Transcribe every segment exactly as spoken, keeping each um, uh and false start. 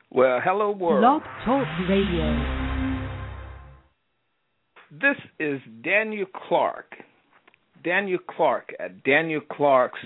Well, hello world. Blog Talk Radio. This is Daniel Clark. Daniel Clark at Daniel Clark's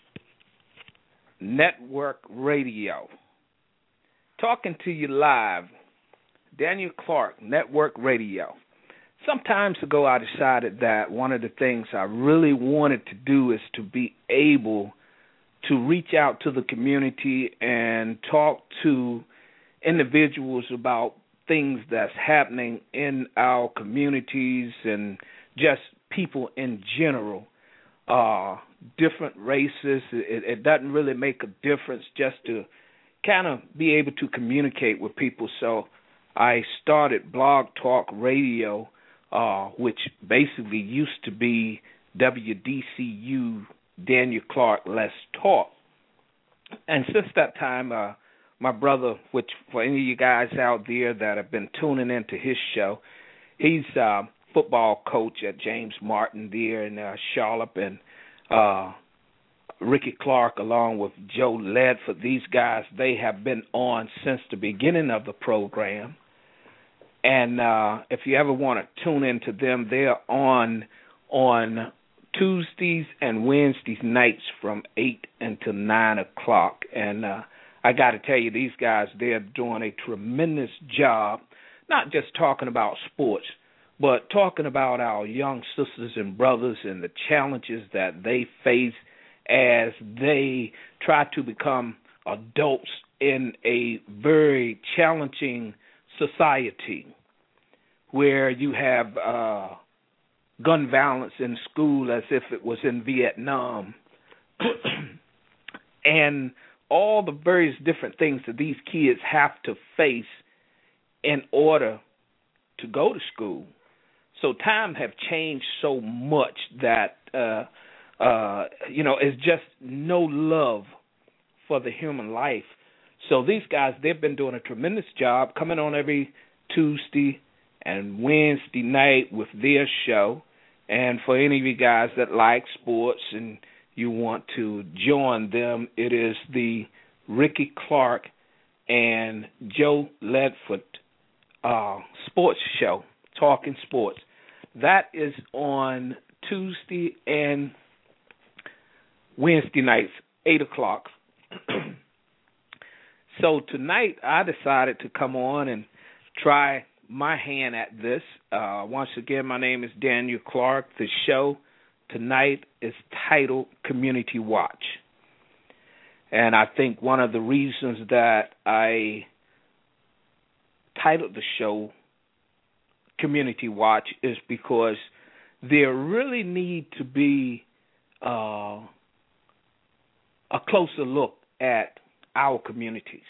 Network Radio. Talking to you live. Daniel Clark Network Radio. Some time ago I decided that one of the things I really wanted to do is to be able to reach out to the community and talk to individuals about things that's happening in our communities and just people in general, uh, different races. It, it doesn't really make a difference, just to kind of be able to communicate with people. So I started Blog Talk Radio, uh, which basically used to be W D C U Daniel Clark Let's Talk. And since that time, uh, my brother, which for any of you guys out there that have been tuning into his show, he's a football coach at James Martin there in uh, Charlotte, and uh, Ricky Clark along with Joe Ledford. These guys, they have been on since the beginning of the program. And uh, if you ever want to tune into them, they're on on Tuesdays and Wednesdays nights from eight until nine o'clock. And uh, I got to tell you, these guys, they're doing a tremendous job, not just talking about sports, but talking about our young sisters and brothers and the challenges that they face as they try to become adults in a very challenging society where you have uh, gun violence in school as if it was in Vietnam, and all the various different things that these kids have to face in order to go to school. So times have changed so much that, uh, uh, you know, it's just no love for the human life. So these guys, they've been doing a tremendous job coming on every Tuesday and Wednesday night with their show. And for any of you guys that like sports and you want to join them, it is the Ricky Clark and Joe Ledford uh, sports show, Talking Sports. That is on Tuesday and Wednesday nights, eight o'clock. So tonight I decided to come on and try my hand at this. Uh, once again, my name is Daniel Clark. The show tonight is titled Community Watch. And I think one of the reasons that I titled the show Community Watch is because there really need to be uh, a closer look at our communities.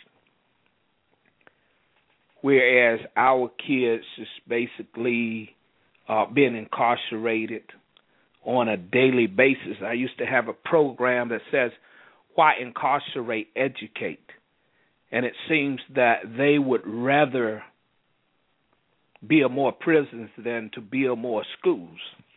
Whereas our kids is basically uh, being incarcerated on a daily basis. I used to have a program that says, why incarcerate, educate? And it seems that they would rather build more prisons than to build more schools.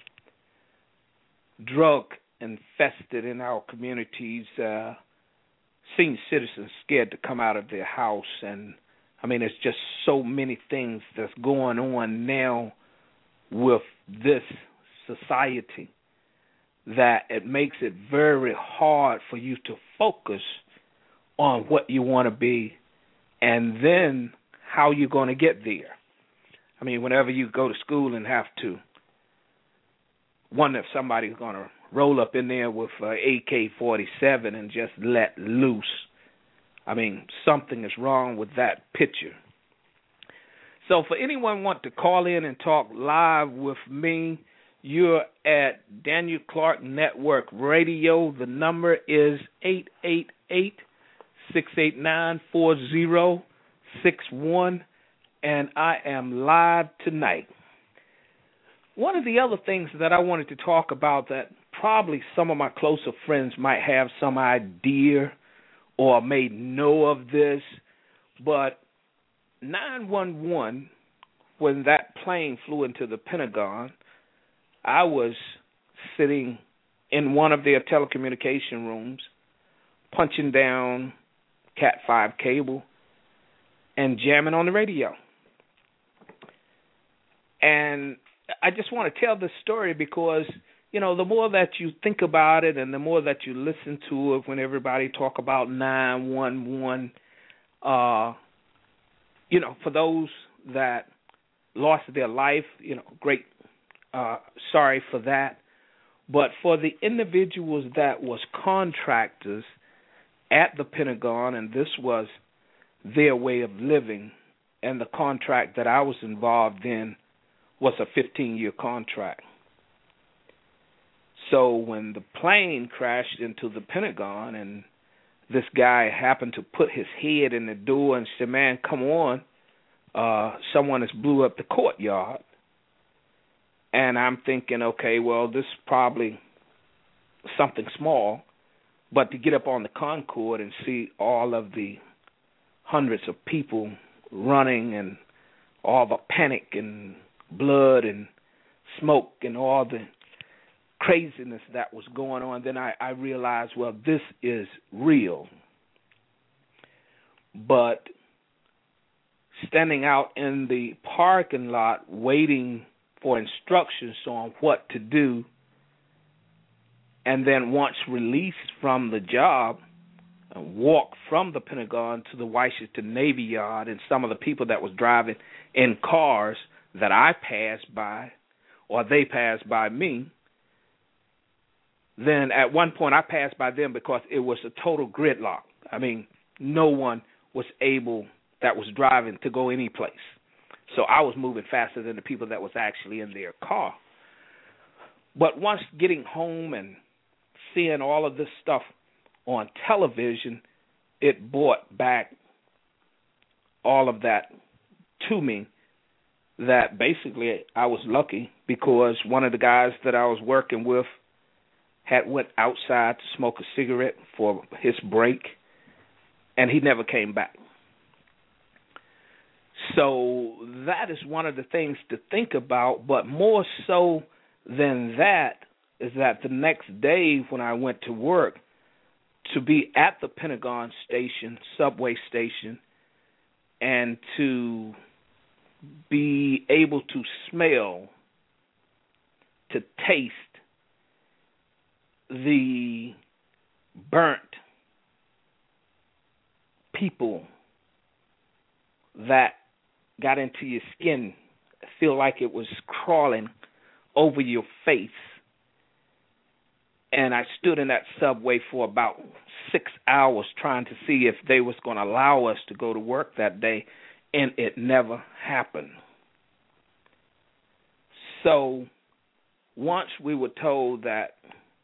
Drug infested in our communities, uh, senior citizens scared to come out of their house. And, I mean, there's just so many things that's going on now with this society that it makes it very hard for you to focus on what you want to be and then how you're going to get there. I mean, whenever you go to school and have to wonder if somebody's going to roll up in there with uh, A K forty-seven and just let loose, I mean, something is wrong with that picture. So for anyone want to call in and talk live with me, you're at Daniel Clark Network Radio. The number is eight eight eight, six eight nine, four zero six one, and I am live tonight. One of the other things that I wanted to talk about that probably some of my closer friends might have some idea or may know of this, but nine one one, when that plane flew into the Pentagon, I was sitting in one of their telecommunication rooms, punching down Cat five cable, and jamming on the radio. And I just want to tell this story because, you know, the more that you think about it and the more that you listen to it when everybody talk about nine one one, uh, you know, for those that lost their life, you know, great, uh, sorry for that. But for the individuals that was contractors at the Pentagon, and this was their way of living, and the contract that I was involved in was a fifteen-year contract. So when the plane crashed into the Pentagon and this guy happened to put his head in the door and said, man, come on, uh, someone has blew up the courtyard. And I'm thinking, okay, well, this is probably something small, but to get up on the Concorde and see all of the hundreds of people running and all the panic and blood and smoke and all the craziness that was going on, then I, I realized, well, this is real. But standing out in the parking lot waiting for instructions on what to do, and then once released from the job, walk from the Pentagon to the Washington Navy Yard, and some of the people that was driving in cars that I passed by, or they passed by me, then at one point I passed by them because it was a total gridlock. I mean, no one was able that was driving to go any place. So I was moving faster than the people that was actually in their car. But once getting home and seeing all of this stuff on television, it brought back all of that to me, that basically I was lucky because one of the guys that I was working with had went outside to smoke a cigarette for his break, and he never came back. So that is one of the things to think about, but more so than that is that the next day when I went to work, to be at the Pentagon station, subway station, and to be able to smell, to taste the burnt people that got into your skin, feel like it was crawling over your face. And I stood in that subway for about six hours trying to see if they was going to allow us to go to work that day, and it never happened. So once we were told that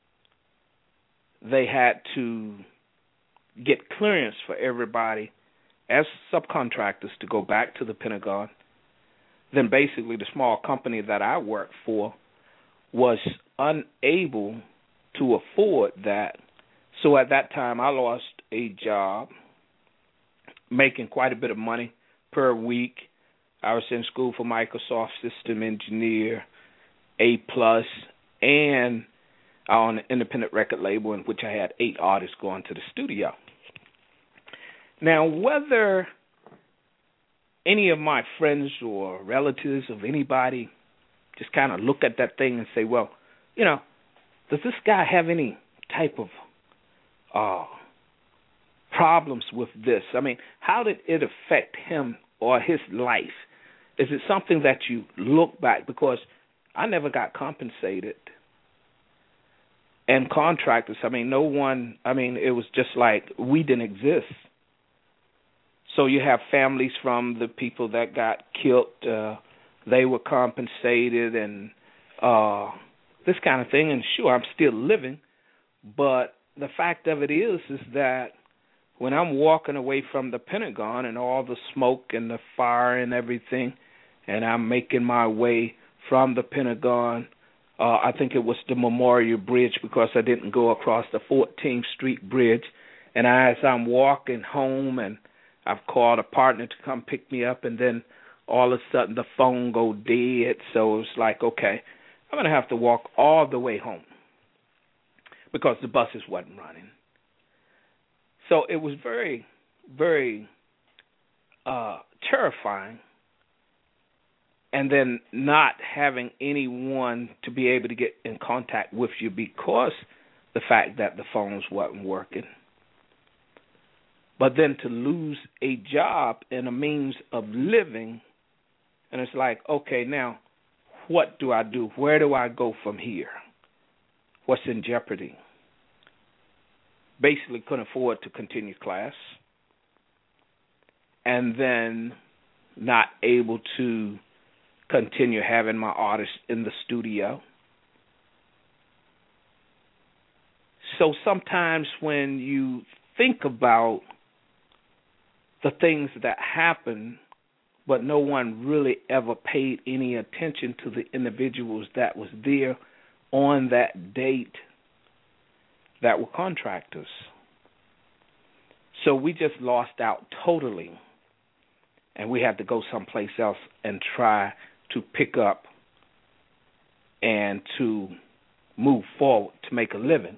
they had to get clearance for everybody as subcontractors to go back to the Pentagon, then basically the small company that I worked for was unable to afford that. So at that time I lost a job making quite a bit of money per week. I was in school for Microsoft System Engineer, A plus, and on an independent record label in which I had eight artists going to the studio. Now, whether any of my friends or relatives of anybody just kind of look at that thing and say, well, you know, does this guy have any type of uh, problems with this? I mean, how did it affect him or his life? Is it something that you look back? Because I never got compensated. And contractors, I mean, no one, I mean, it was just like we didn't exist. So you have families from the people that got killed, uh, they were compensated and uh, this kind of thing. And sure, I'm still living, but the fact of it is, is that when I'm walking away from the Pentagon and all the smoke and the fire and everything, and I'm making my way from the Pentagon, uh, I think it was the Memorial Bridge because I didn't go across the fourteenth Street Bridge. And as I'm walking home, and I've called a partner to come pick me up, and then all of a sudden the phone go dead. So it's like, okay, I'm going to have to walk all the way home because the buses wasn't running. So it was very, very uh, terrifying. And then not having anyone to be able to get in contact with you because the fact that the phones wasn't working. But then to lose a job and a means of living, and it's like, okay, now what do I do? Where do I go from here? What's in jeopardy? Basically couldn't afford to continue class. And then not able to continue having my artists in the studio. So sometimes when you think about the things that happen, but no one really ever paid any attention to the individuals that was there on that date that were contractors. So we just lost out totally, and we had to go someplace else and try to pick up and to move forward to make a living.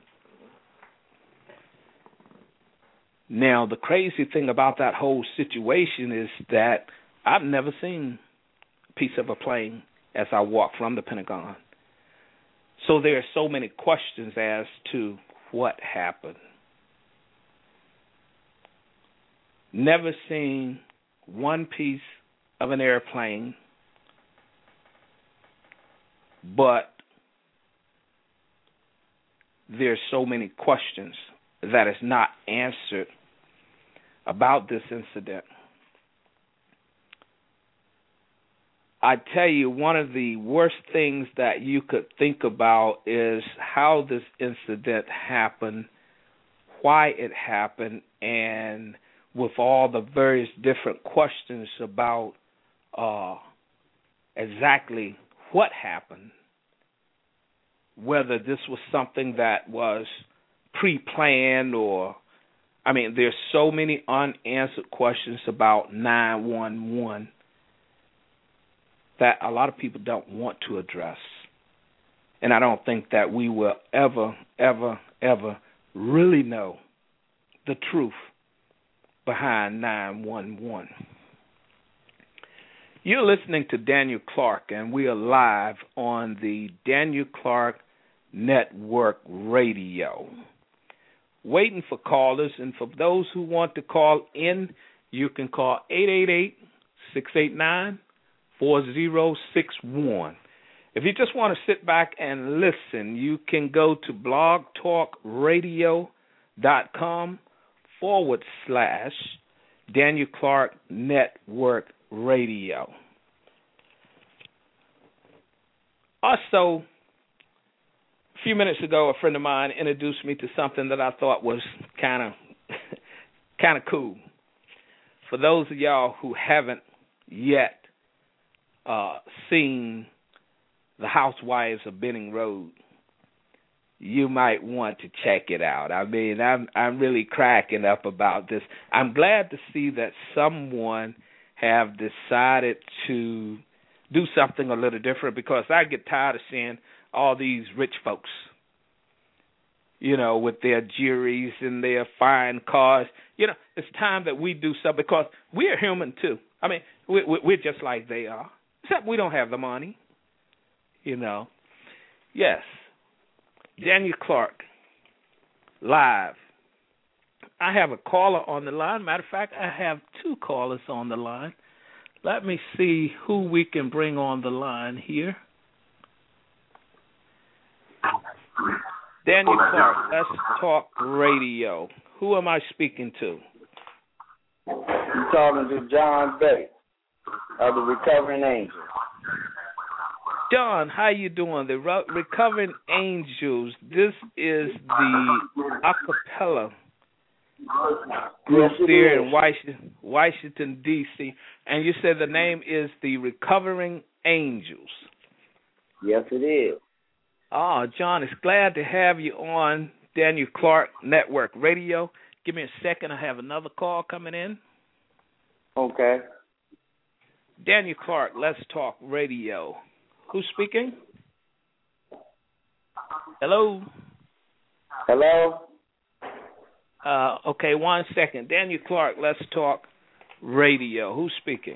Now, the crazy thing about that whole situation is that I've never seen a piece of a plane as I walk from the Pentagon. So there are so many questions as to what happened. Never seen one piece of an airplane, but there's so many questions that is not answered about this incident. I tell you, one of the worst things that you could think about is how this incident happened, why it happened, and with all the various different questions about uh, exactly what happened, whether this was something that was pre-planned or, I mean, there's so many unanswered questions about nine one one that a lot of people don't want to address. And I don't think that we will ever, ever, ever really know the truth behind nine one one. You're listening to Daniel Clark, and we are live on the Daniel Clark Network Radio. Waiting for callers, and for those who want to call in, you can call eight eight eight, six eight nine, four zero six one. If you just want to sit back and listen, you can go to blogtalkradio.com forward slash Daniel Clark Network Radio. Also, a few minutes ago, a friend of mine introduced me to something that I thought was kind of kind of cool. For those of y'all who haven't yet uh, seen The Housewives of Benning Road, you might want to check it out. I mean, I'm I'm really cracking up about this. I'm glad to see that someone have decided to do something a little different, because I get tired of seeing all these rich folks, you know, with their juries and their fine cars. You know, it's time that we do something, because we're human too. I mean, we, we, we're just like they are, except we don't have the money, you know. Yes. Daniel Clark, live. I have a caller on the line. Matter of fact, I have two callers on the line. Let me see who we can bring on the line here. Daniel Clark, Let's Talk Radio. Who am I speaking to? You're talking to John Bay of the Recovering Angels. John, how you doing? The Re- Recovering Angels. This is the acapella group Yes, there is. in Washington, Washington D C And you said the name is the Recovering Angels. Yes, it is. Oh, John, it's glad to have you on Daniel Clark Network Radio. Give me a second. I have another call coming in. Okay. Daniel Clark, Let's Talk Radio. Who's speaking? Hello? Hello? Uh, okay, one second. Daniel Clark, Let's Talk Radio. Who's speaking?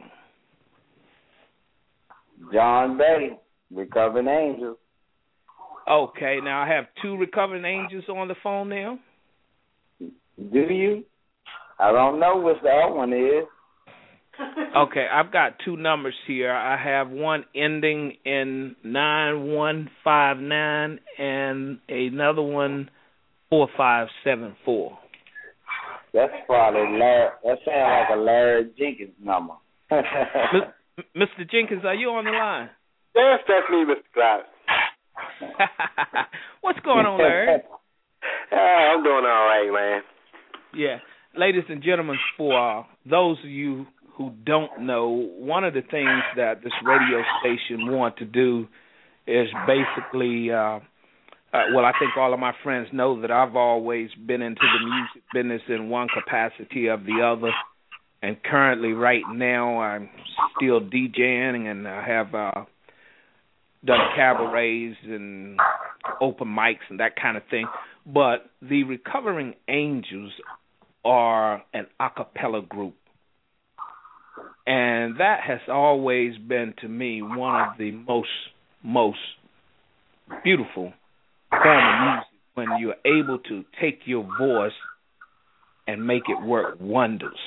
John Bay, Recovering Angels. Okay, now I have two Recovering Angels on the phone now. Do you? I don't know what the other one is. Okay, I've got two numbers here. I have one ending in nine one five nine and another one four five seven four. That's probably Larry. That sounds like a Larry Jenkins number. Mister Jenkins, are you on the line? Yes, that's me, Mister Cloud. What's going on, Larry? Uh, I'm doing all right, man. Yeah. Ladies and gentlemen, for uh, those of you who don't know, one of the things that this radio station want to do is basically, uh, uh, well, I think all of my friends know that I've always been into the music business in one capacity or the other, and currently right now I'm still DJing, and I have uh, done cabarets and open mics and that kind of thing. But the Recovering Angels are an a cappella group. And that has always been, to me, one of the most, most beautiful form of music when you're able to take your voice and make it work wonders.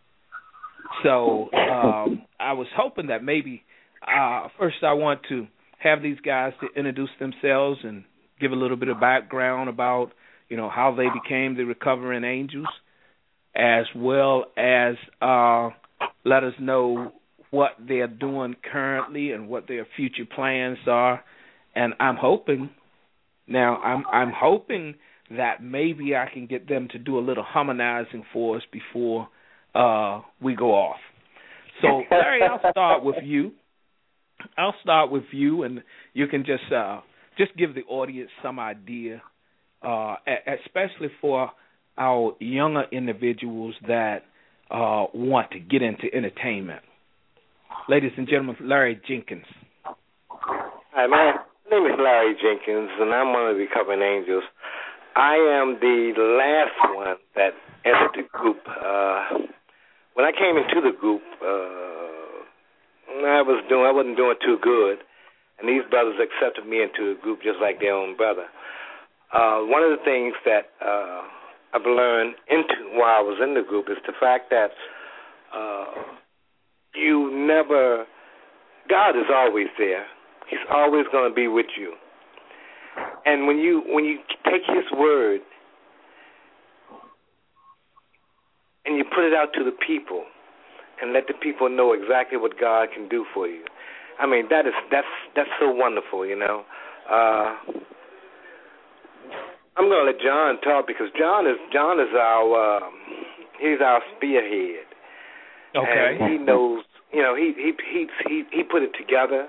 So um, I was hoping that maybe, uh, first I want to have these guys to introduce themselves and give a little bit of background about, you know, how they became the Recovering Angels, as well as uh, let us know what they're doing currently and what their future plans are. And I'm hoping, now I'm I'm hoping that maybe I can get them to do a little harmonizing for us before uh, we go off. So, Larry, I'll start with you. I'll start with you, and you can just uh, just give the audience some idea, uh, especially for our younger individuals that uh, want to get into entertainment. Ladies and gentlemen, Larry Jenkins. Hi, man. My name is Larry Jenkins, and I'm one of the Recovering Angels. I am the last one that entered the group. Uh, when I came into the group, uh, I was doing I wasn't doing too good, and these brothers accepted me into the group just like their own brother. Uh, one of the things that uh, I've learned into while I was in the group is the fact that uh, you never, God is always there. He's always going to be with you. And when you when you take His word and you put it out to the people and let the people know exactly what God can do for you, I mean that is that's that's so wonderful, you know. Uh, I'm going to let John talk because John is John is our um, he's our spearhead. Okay. And he knows, you know, he he he he, he put it together.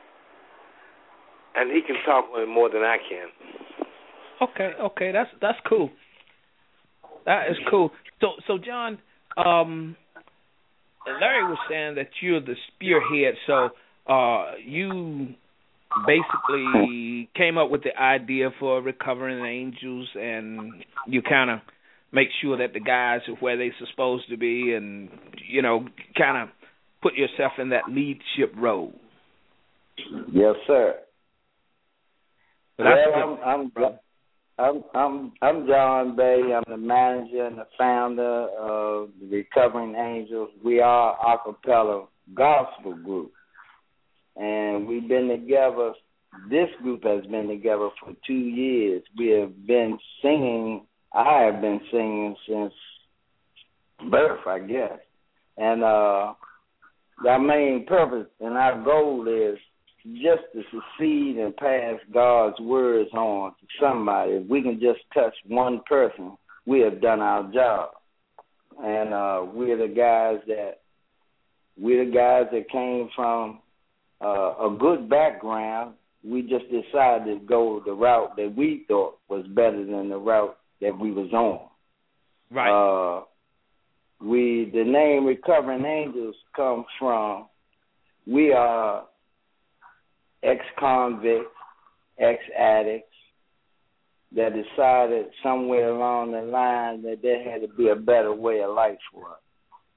And he can talk on it more than I can. Okay, okay, that's that's cool. That is cool. So, so John, um, Larry was saying that you're the spearhead. So, uh, you basically came up with the idea for Recovering Angels, and you kind of make sure that the guys are where they're supposed to be, and you know, kind of put yourself in that leadership role. Yes, sir. So that's well, I'm, I'm I'm I'm I'm John Bay. I'm the manager and the founder of the Recovering Angels. We are a cappella gospel group, and we've been together. This group has been together for two years. We have been singing. I have been singing since birth, I guess. And uh, our main purpose and our goal is just to succeed and pass God's words on to somebody. If we can just touch one person, we have done our job. And uh, we're the guys that we're the guys that came from uh, a good background. We just decided to go the route that we thought was better than the route that we was on. Right. Uh, we the name Recovering Angels comes from we are ex-convicts, ex-addicts that decided somewhere along the line that there had to be a better way of life for us.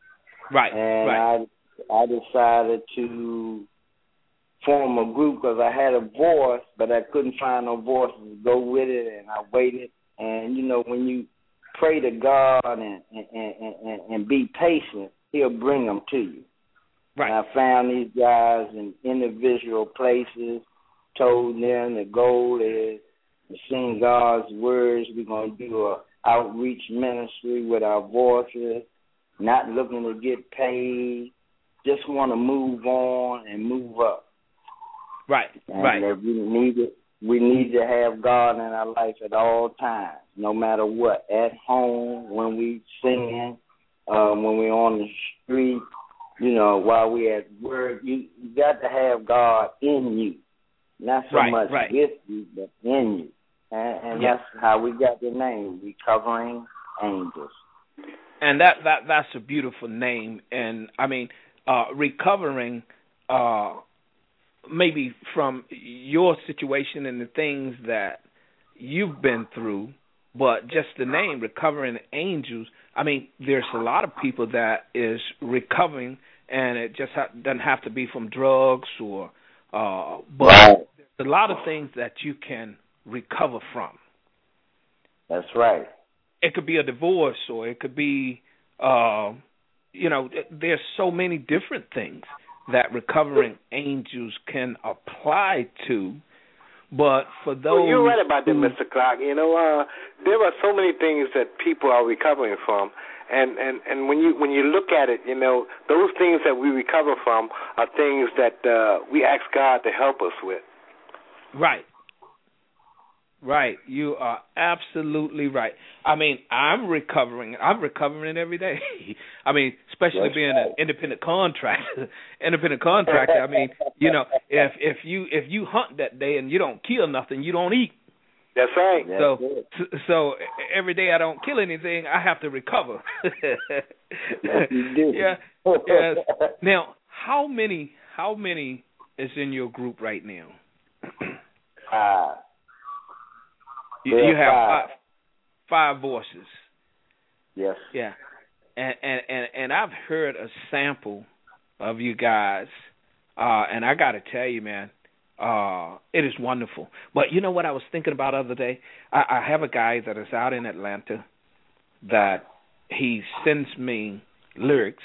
Right. And right. I I decided to form a group because I had a voice, but I couldn't find no voice to go with it, and I waited. And you know, when you pray to God and and and, and, and be patient, He'll bring them to you. Right. And I found these guys in individual places, told them the goal is to sing God's words. We're going to do a outreach ministry with our voices, not looking to get paid, just want to move on and move up. Right, and right. That we need it. We need to have God in our life at all times, no matter what. At home, when we sing, um, when we're on the street, you know, while we're at work, you, you got to have God in you, not so right, much right. with you, but in you. And, and yeah. that's how we got the name, Recovering Angels. And that, that that's a beautiful name. And, I mean, uh, recovering uh, maybe from your situation and the things that you've been through, but just the name, Recovering Angels, I mean, there's a lot of people that is recovering, and it just ha- doesn't have to be from drugs or, uh, but right. there's a lot of things that you can recover from. That's right. It could be a divorce, or it could be, uh, you know, there's so many different things that Recovering Angels can apply to. But for those, well, you're right about that, who, Mister Clark. You know, uh, there are so many things that people are recovering from, and, and, and when you when you look at it, you know, those things that we recover from are things that uh, we ask God to help us with. Right. Right. You are absolutely right. I mean, I'm recovering. I'm recovering every day. I mean, especially That's being right. an independent contractor. independent contractor. I mean, you know, if if you if you hunt that day and you don't kill nothing, you don't eat. That's right. So That's so every day I don't kill anything, I have to recover. yes, you do. Yeah. Yes. Now, how many how many is in your group right now? Uh, You, you have five. five, five voices. Yes. Yeah. And, and and and I've heard a sample of you guys, uh, and I got to tell you, man, uh, it is wonderful. But you know what I was thinking about the other day? I, I have a guy that is out in Atlanta that he sends me lyrics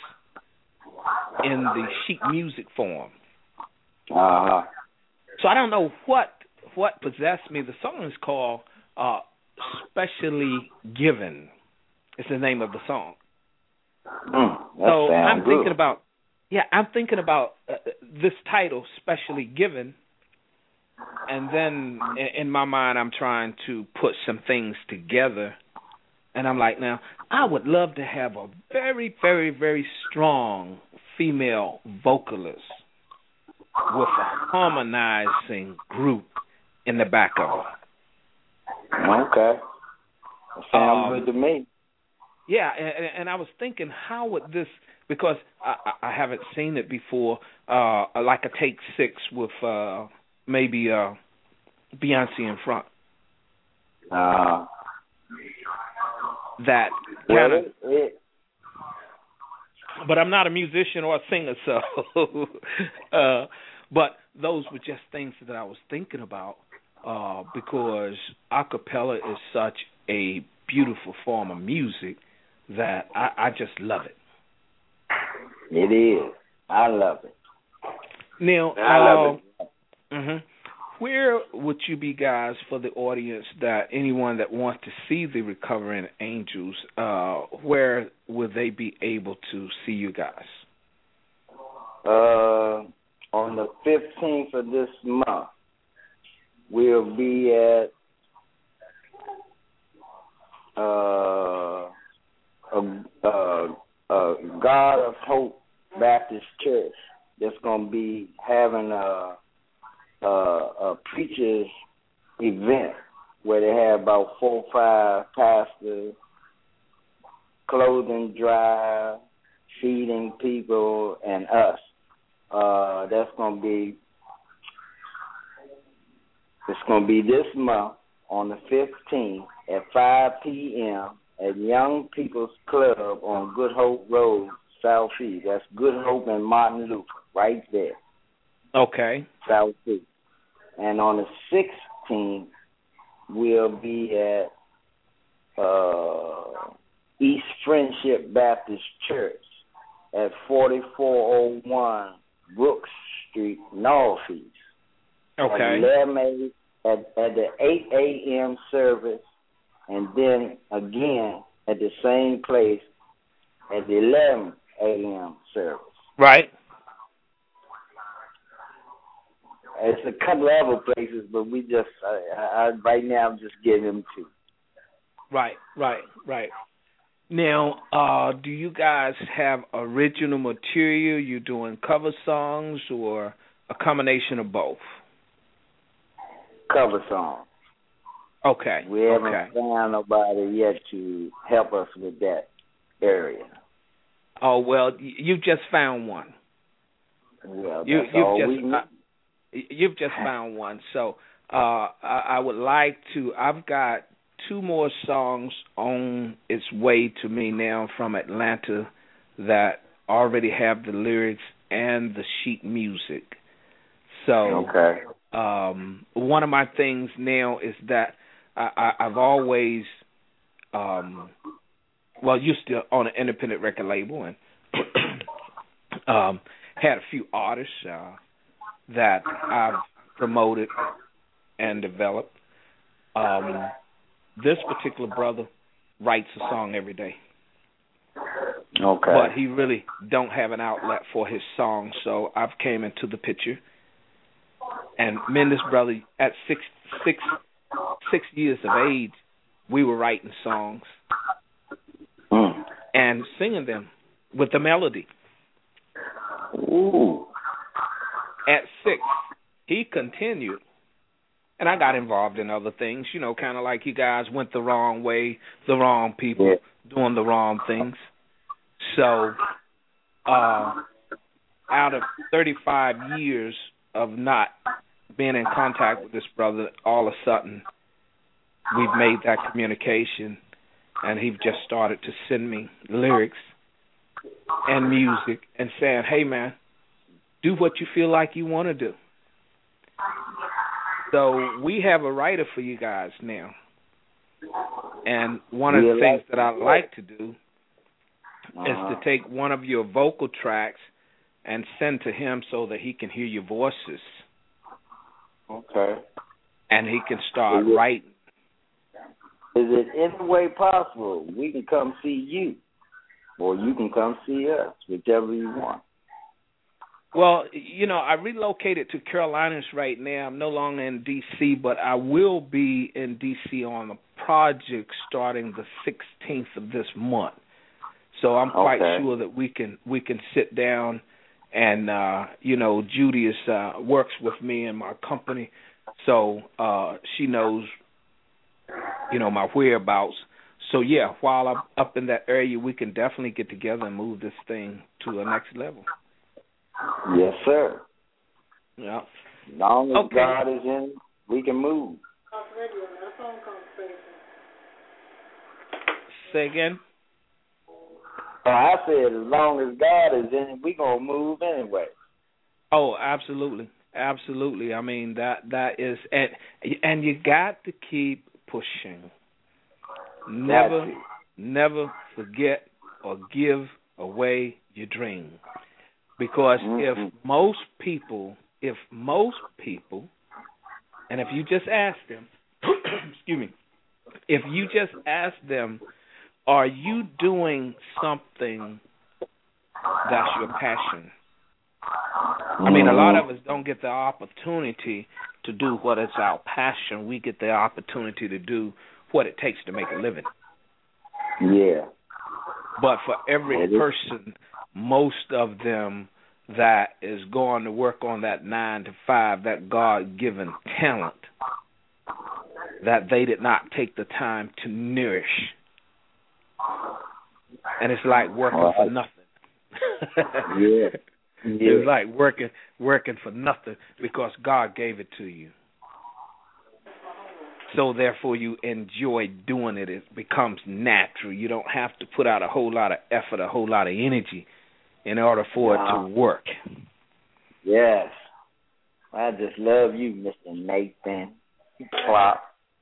in the sheet music form. Uh-huh. So I don't know what what possessed me. The song is called uh, Specially Given. It's the name of the song. Mm, that so I'm good. thinking about, yeah, I'm thinking about uh, this title, Specially Given, and then in, in my mind I'm trying to put some things together, and I'm like, now, I would love to have a very, very, very strong female vocalist with a harmonizing group in the back of it. Okay. That sounds Um, good to me. Yeah, and, and I was thinking, how would this, because I, I haven't seen it before, uh, like a Take Six with uh, maybe uh, Beyonce in front. Uh, that kind of, well, but I'm not a musician or a singer, so, uh, but those were just things that I was thinking about, uh, because a cappella is such a beautiful form of music that I, I just love it. It is. I love it. Now, I love uh, it. Mm-hmm. Where would you be, guys, for the audience, that anyone that wants to see the Recovering Angels, uh, where would they be able to see you guys? Uh, on the fifteenth of this month, we'll be at uh, a, a, a God of Hope Baptist Church that's going to be having a, a, a preacher's event where they have about four or five pastors, clothing drive, feeding people, and us. Uh, that's going to be, it's going to be this month on the fifteenth at five p.m. at Young People's Club on Good Hope Road, Southeast. That's Good Hope and Martin Luther, right there. Okay. Southeast. And on the sixteenth, we'll be at uh, East Friendship Baptist Church at forty-four oh one Brooks Street, Northeast. Okay. At eleven a.m. At, at the eight a.m. service, and then again at the same place at the eleven a.m. service. Right. It's a couple of other places, but we just I, I, right now I'm just giving them two. Right, right, right. Now, uh, do you guys have original material? You doing cover songs or a combination of both? Cover songs. Okay. We haven't okay. found nobody yet to help us with that area. Oh well, you just found one. Well, you, that's you've all just we need. uh, you've just found one. So uh, I, I would like to. I've got two more songs on its way to me now from Atlanta that already have the lyrics and the sheet music. So okay. um, one of my things now is that I, I, I've always, um, well, used to on an independent record label and um, had a few artists uh, that I've promoted and developed. Um, This particular brother writes a song every day. Okay. But he really don't have an outlet for his song, so I've came into the picture. And me and this brother, at six, six, six years of age, we were writing songs mm. and singing them with the melody. Ooh. At six, he continued. And I got involved in other things, you know, kind of like you guys went the wrong way, the wrong people, yeah. doing the wrong things. So uh, out of thirty-five years of not being in contact with this brother, all of a sudden we've made that communication, and he just started to send me lyrics and music and saying, hey, man, do what you feel like you want to do. So we have a writer for you guys now. And one of the things that I like to do is to take one of your vocal tracks and send to him so that he can hear your voices. Okay. And he can start is it, writing. Is it any way possible we can come see you, or you can come see us, whichever you want? Well, you know, I relocated to Carolinas right now. I'm no longer in D C, but I will be in D C on a project starting the sixteenth of this month. So I'm quite okay. sure that we can we can sit down and uh, you know, Judy is uh, works with me in my company, so uh, she knows, you know, my whereabouts. So yeah, while I'm up in that area, we can definitely get together and move this thing to the next level. Yes, sir. Yeah. As long as okay. God is in, we can move. Say again? Uh, I said as long as God is in it, we going to move anyway. Oh, absolutely. Absolutely. I mean, that that is, and, and you got to keep pushing. Never, never forget or give away your dream. Because mm-hmm. if most people, if most people, and if you just ask them, excuse me, if you just ask them, are you doing something that's your passion? I mean, a lot of us don't get the opportunity to do what is our passion. We get the opportunity to do what it takes to make a living. Yeah. But for every person, most of them that is going to work on that nine to five, that God-given talent that they did not take the time to nourish. And it's like working right. for nothing. yeah. yeah. It's like working working for nothing because God gave it to you. So therefore you enjoy doing it. It becomes natural. You don't have to put out a whole lot of effort, a whole lot of energy. in order for wow. it to work. Yes. I just love you, Mister Nathan Clark.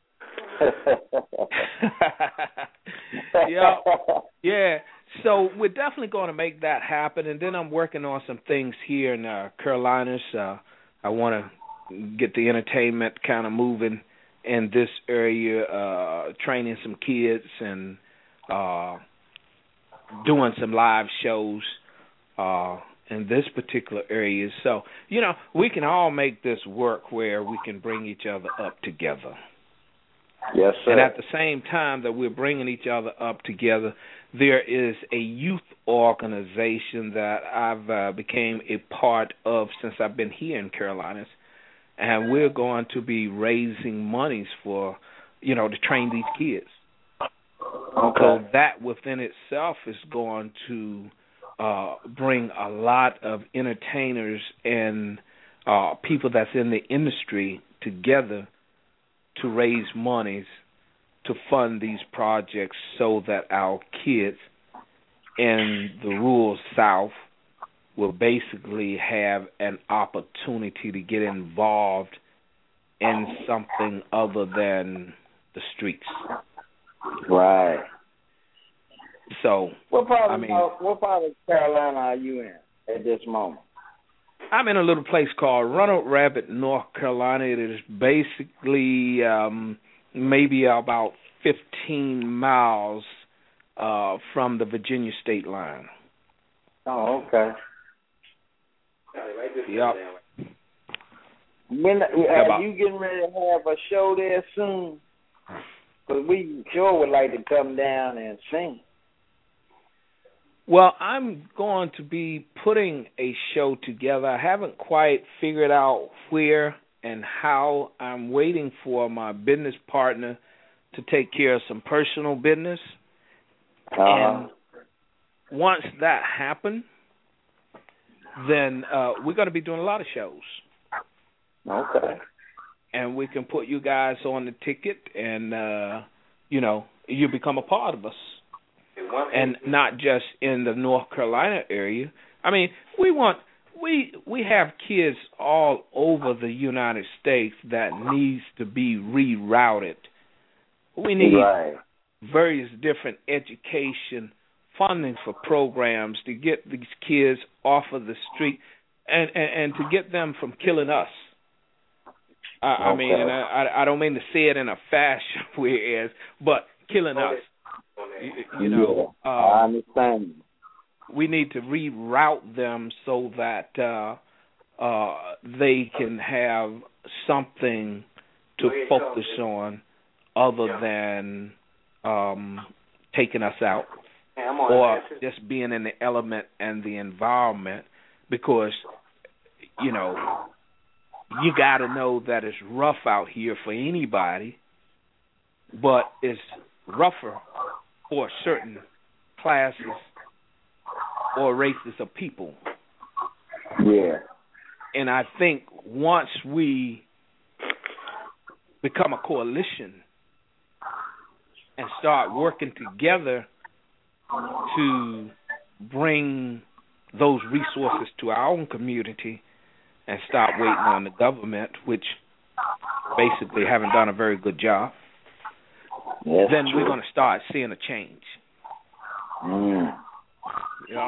yeah, yeah. So we're definitely going to make that happen, and then I'm working on some things here in uh, Carolinas. Uh, I want to get the entertainment kind of moving in this area, uh, training some kids and uh, doing some live shows uh, in this particular area. So, you know, we can all make this work where we can bring each other up together. Yes, sir. And at the same time that we're bringing each other up together, there is a youth organization that I've uh, became a part of since I've been here in Carolinas, and we're going to be raising monies for, you know, to train these kids. Okay. So that within itself is going to uh, bring a lot of entertainers and uh, people that's in the industry together to raise monies to fund these projects so that our kids in the rural South will basically have an opportunity to get involved in something other than the streets. Right. So, what part of, I mean, what part of Carolina are you in at this moment? I'm in a little place called Roanoke Rapids, North Carolina. It is basically um, maybe about fifteen miles uh, from the Virginia state line. Oh, okay. Yep. When are about, you getting ready to have a show there soon? Because we sure would like to come down and sing. Well, I'm going to be putting a show together. I haven't quite figured out where and how. I'm waiting for my business partner to take care of some personal business. Uh-huh. And once that happens, then uh, we're going to be doing a lot of shows. Okay. And we can put you guys on the ticket and, uh, you know, you become a part of us. And not just in the North Carolina area. I mean, we want we we have kids all over the United States that needs to be rerouted. We need right. various different education funding for programs to get these kids off of the street and, and, and to get them from killing us. I, okay. I mean, and I, I don't mean to say it in a fashion whereas, but killing us. You, you know, yeah, um, I understand. We need to reroute them so that uh, uh, they can have something to focus on other than um, taking us out or just being in the element and the environment because, you know, you got to know that it's rough out here for anybody, but it's rougher for certain classes or races of people. Yeah. And I think once we become a coalition and start working together to bring those resources to our own community and stop waiting on the government, which basically haven't done a very good job, That's then true. we're going to start seeing a change. Mm. Yeah.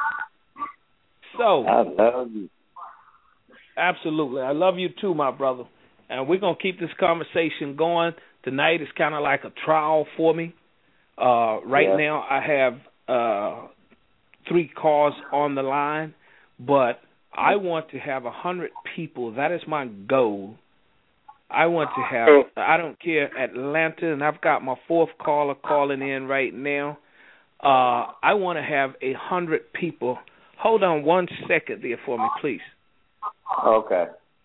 So, I love you. Absolutely. I love you too, my brother. And we're going to keep this conversation going. Tonight is kind of like a trial for me. Uh, right yeah. now I have uh, three cars on the line, but I want to have a hundred people. That is my goal. I want to have, I don't care, Atlanta, and I've got my fourth caller calling in right now. Uh, I want to have a hundred people. Hold on one second there for me, please. Okay.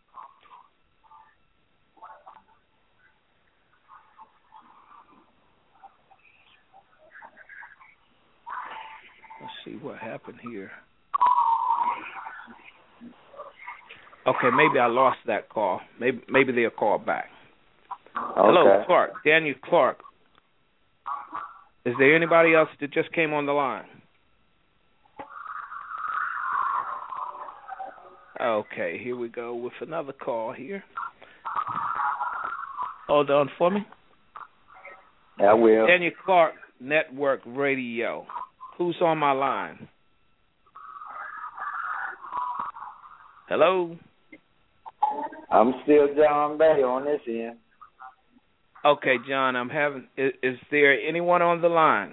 Let's see what happened here. Okay, maybe I lost that call. Maybe maybe they'll call back. Okay. Hello, Clark. Daniel Clark. Is there anybody else that just came on the line? Okay, here we go with another call here. Hold on for me. I will. Daniel Clark Network Radio. Who's on my line? Hello? I'm still John Bay on this end. Okay, John, I'm having, is, is there anyone on the line?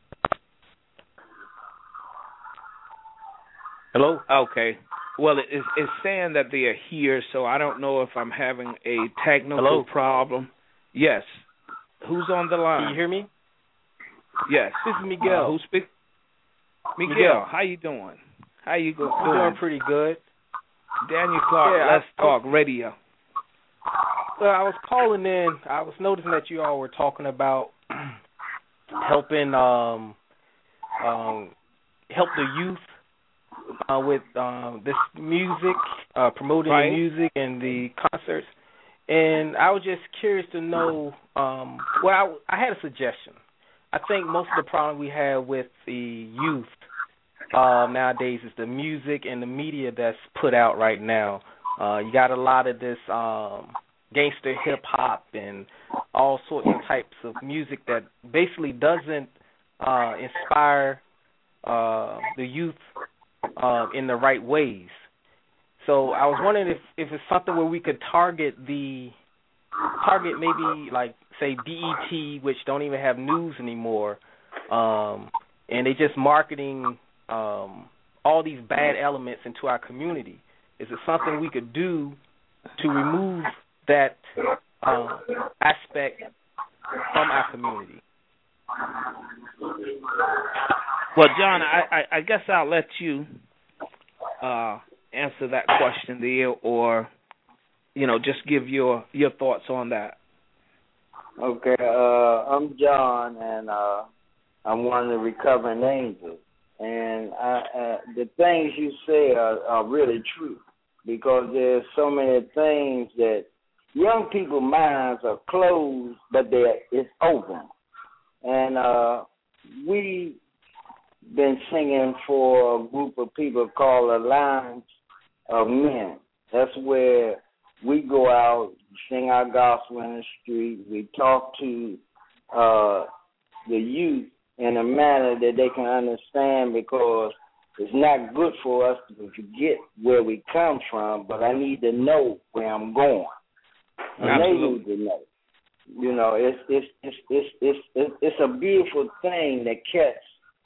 Hello? Okay. Well, it, it's, it's saying that they are here, so I don't know if I'm having a technical Hello? problem. Yes. Who's on the line? Can you hear me? Yes. This is Miguel. Uh, who speak? Miguel, Miguel, how you doing? How you go, I'm doing? doing pretty good. Daniel Clark, Yeah, Let's I, Talk Radio. Well, I was calling in. I was noticing that you all were talking about helping um, um, help the youth uh, with um, this music, uh, promoting Right. the music and the concerts. And I was just curious to know, um, well, I, I had a suggestion. I think most of the problem we have with the youth uh, nowadays is the music and the media that's put out right now. Uh, you got a lot of this um, gangster hip-hop and all sorts of types of music that basically doesn't uh, inspire uh, the youth uh, in the right ways. So I was wondering if, if it's something where we could target the target maybe like say B E T, which don't even have news anymore, um, and they just marketing um, all these bad elements into our community. Is it something we could do to remove that uh, aspect from our community? Well, John, I, I, I guess I'll let you uh, answer that question there, or you know, just give your your thoughts on that. Okay, uh, I'm John, and uh, I'm one of the recovering angels. And I, uh, the things you say are, are really true, because there's so many things that young people's minds are closed, but they're it's open. And uh, we been singing for a group of people called Alliance of Men. That's where we go out, sing our gospel in the street. We talk to uh, the youth in a manner that they can understand, because it's not good for us to forget where we come from, but I need to know where I'm going. And Absolutely. they need to know. You know, it's it's it's it's it's it's, it's a beautiful thing that catch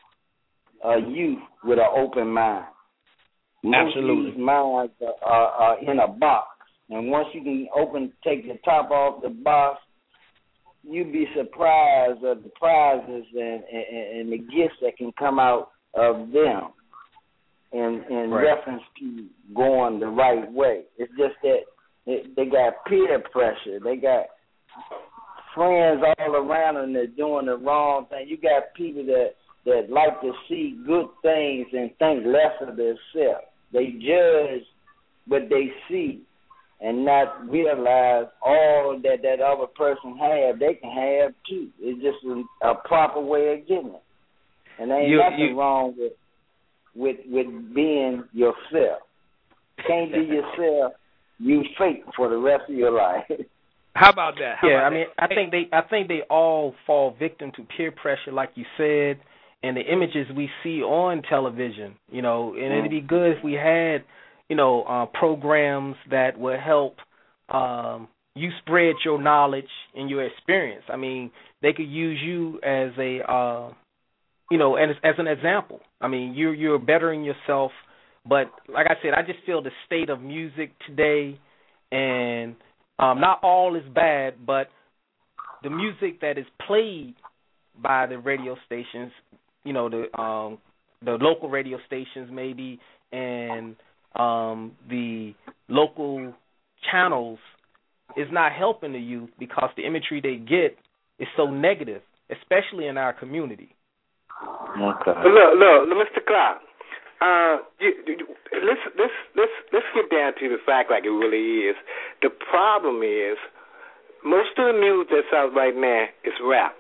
a youth with an open mind. Most Absolutely. of these minds are, are, are in a box, and once you can open, take the top off the box, you'd be surprised of the prizes and, and, and the gifts that can come out of them in, in right. reference to going the right way. It's just that they, they got peer pressure. They got friends all around them that doing the wrong thing. You got people that, that like to see good things and think less of themselves. They judge what they see and not realize all that that other person have, they can have too. It's just a, a proper way of getting it. And there ain't you, nothing you, wrong with, with with being yourself. Can't be yourself, you fake for the rest of your life. How about that? How yeah, about I mean, that? I think they, I think they all fall victim to peer pressure, like you said, and the images we see on television. You know, and it'd be good if we had, you know, uh, programs that would help um, you spread your knowledge and your experience. I mean, they could use you as a, uh, you know, as, as an example. I mean, you're you're bettering yourself, but like I said, I just feel the state of music today, and um, not all is bad, but the music that is played by the radio stations, you know, the um, the local radio stations maybe, and um, the local channels is not helping the youth, because the imagery they get is so negative, especially in our community. Okay. But look, look, Mister Clark, uh, you, you, let's let's let's let's get down to the fact like it really is. The problem is most of the music that's out right now is rap,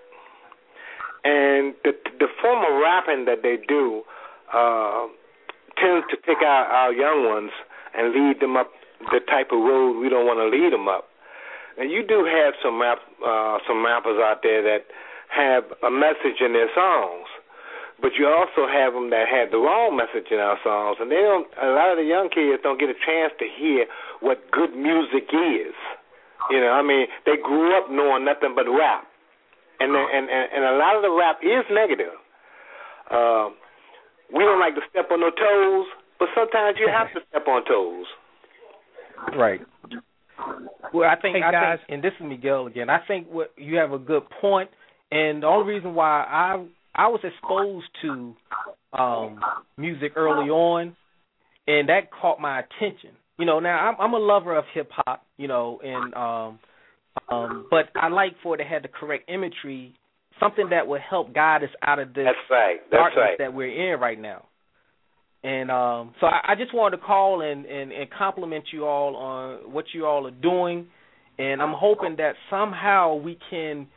and the the form of rapping that they do uh, tends to pick out our young ones and lead them up the type of road we don't want to lead them up. And you do have some rap, uh, some rappers out there that have a message in their songs, but you also have them that have the wrong message in our songs, and they don't. A lot of the young kids don't get a chance to hear what good music is. You know, I mean, they grew up knowing nothing but rap, and and and, and a lot of the rap is negative. Uh, we don't like to step on no toes, but sometimes you have to step on toes. Right. Well, I think, hey, I guys. think, and this is Miguel again. I think what you have a good point, and the only reason why I I was exposed to um, music early on, and that caught my attention. You know, now I'm, I'm a lover of hip hop, you know, and um, um, but I like for it to have the correct imagery, something that will help guide us out of this That's right. That's darkness right. that we're in right now. And um, so I, I just wanted to call and, and, and compliment you all on what you all are doing, and I'm hoping that somehow we can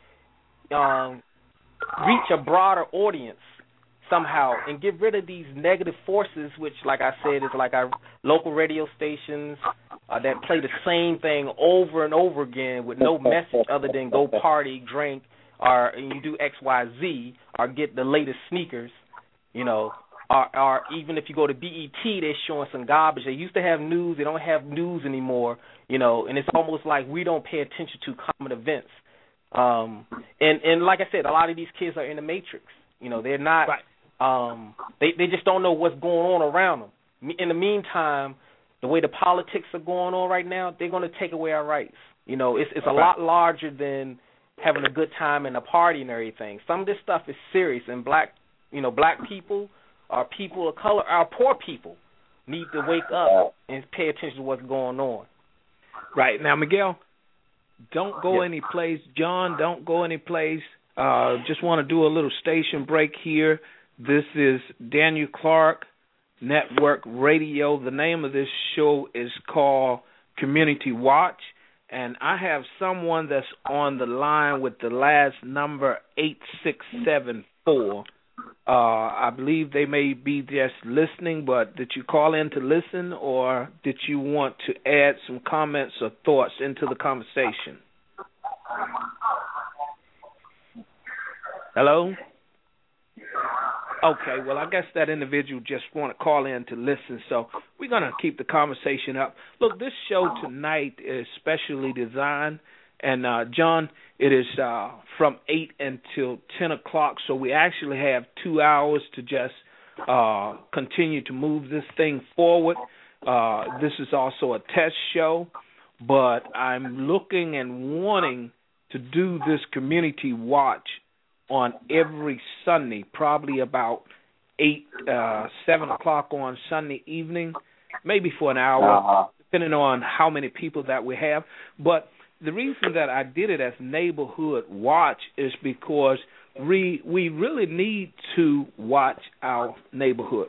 um, reach a broader audience somehow and get rid of these negative forces, which, like I said, is like our local radio stations uh, that play the same thing over and over again with no message other than go party, drink, or and you do X, Y, Z, or get the latest sneakers, you know. Or, or even if you go to B E T, they're showing some garbage. They used to have news. They don't have news anymore, you know, and it's almost like we don't pay attention to common events. Um, and, and like I said, a lot of these kids are in the matrix. You know, they're not Right. um, – they, they just don't know what's going on around them. In the meantime, the way the politics are going on right now, they're going to take away our rights. You know, it's, it's a lot larger than having a good time and a party and everything. Some of this stuff is serious, and black, you know, black people – our people of color, our poor people, need to wake up and pay attention to what's going on. Right. Now, Miguel, don't go Yes. any place. John, don't go any place. Uh, just want to do a little station break here. This is Daniel Clark Network Radio. The name of this show is called Community Watch, and I have someone that's on the line with the last number eight six seven four. Uh, I believe they may be just listening, but did you call in to listen, or did you want to add some comments or thoughts into the conversation? Hello? Okay, well, I guess that individual just want to call in to listen, so we're going to keep the conversation up. Look, this show tonight is specially designed, and, uh, John, it is uh, from eight until ten o'clock, so we actually have two hours to just uh, continue to move this thing forward. Uh, this is also a test show, but I'm looking and wanting to do this community watch on every Sunday, probably about eight, uh, seven o'clock on Sunday evening, maybe for an hour, uh-huh. depending on how many people that we have. But the reason that I did it as Neighborhood Watch is because we we really need to watch our neighborhood.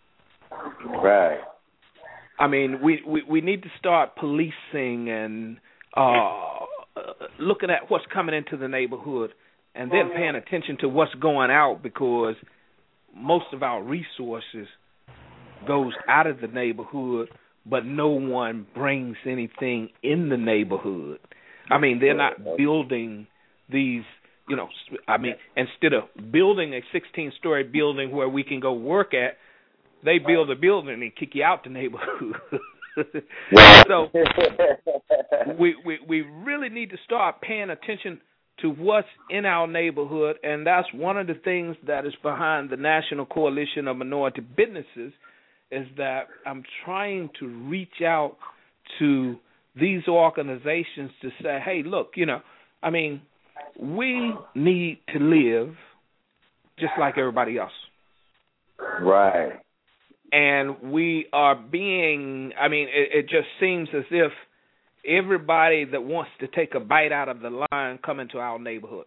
Right. I mean, we, we, we need to start policing and uh, looking at what's coming into the neighborhood and then paying attention to what's going out, because most of our resources goes out of the neighborhood, but no one brings anything in the neighborhood. I mean, they're not building these, you know, I mean, instead of building a sixteen-story building where we can go work at, they build a building and kick you out the neighborhood. So we, we we really need to start paying attention to what's in our neighborhood, and that's one of the things that is behind the National Coalition of Minority Businesses, is that I'm trying to reach out to these organizations to say, hey, look, you know, I mean, we need to live just like everybody else. Right. And we are being, I mean, it, it just seems as if everybody that wants to take a bite out of the line come into our neighborhood.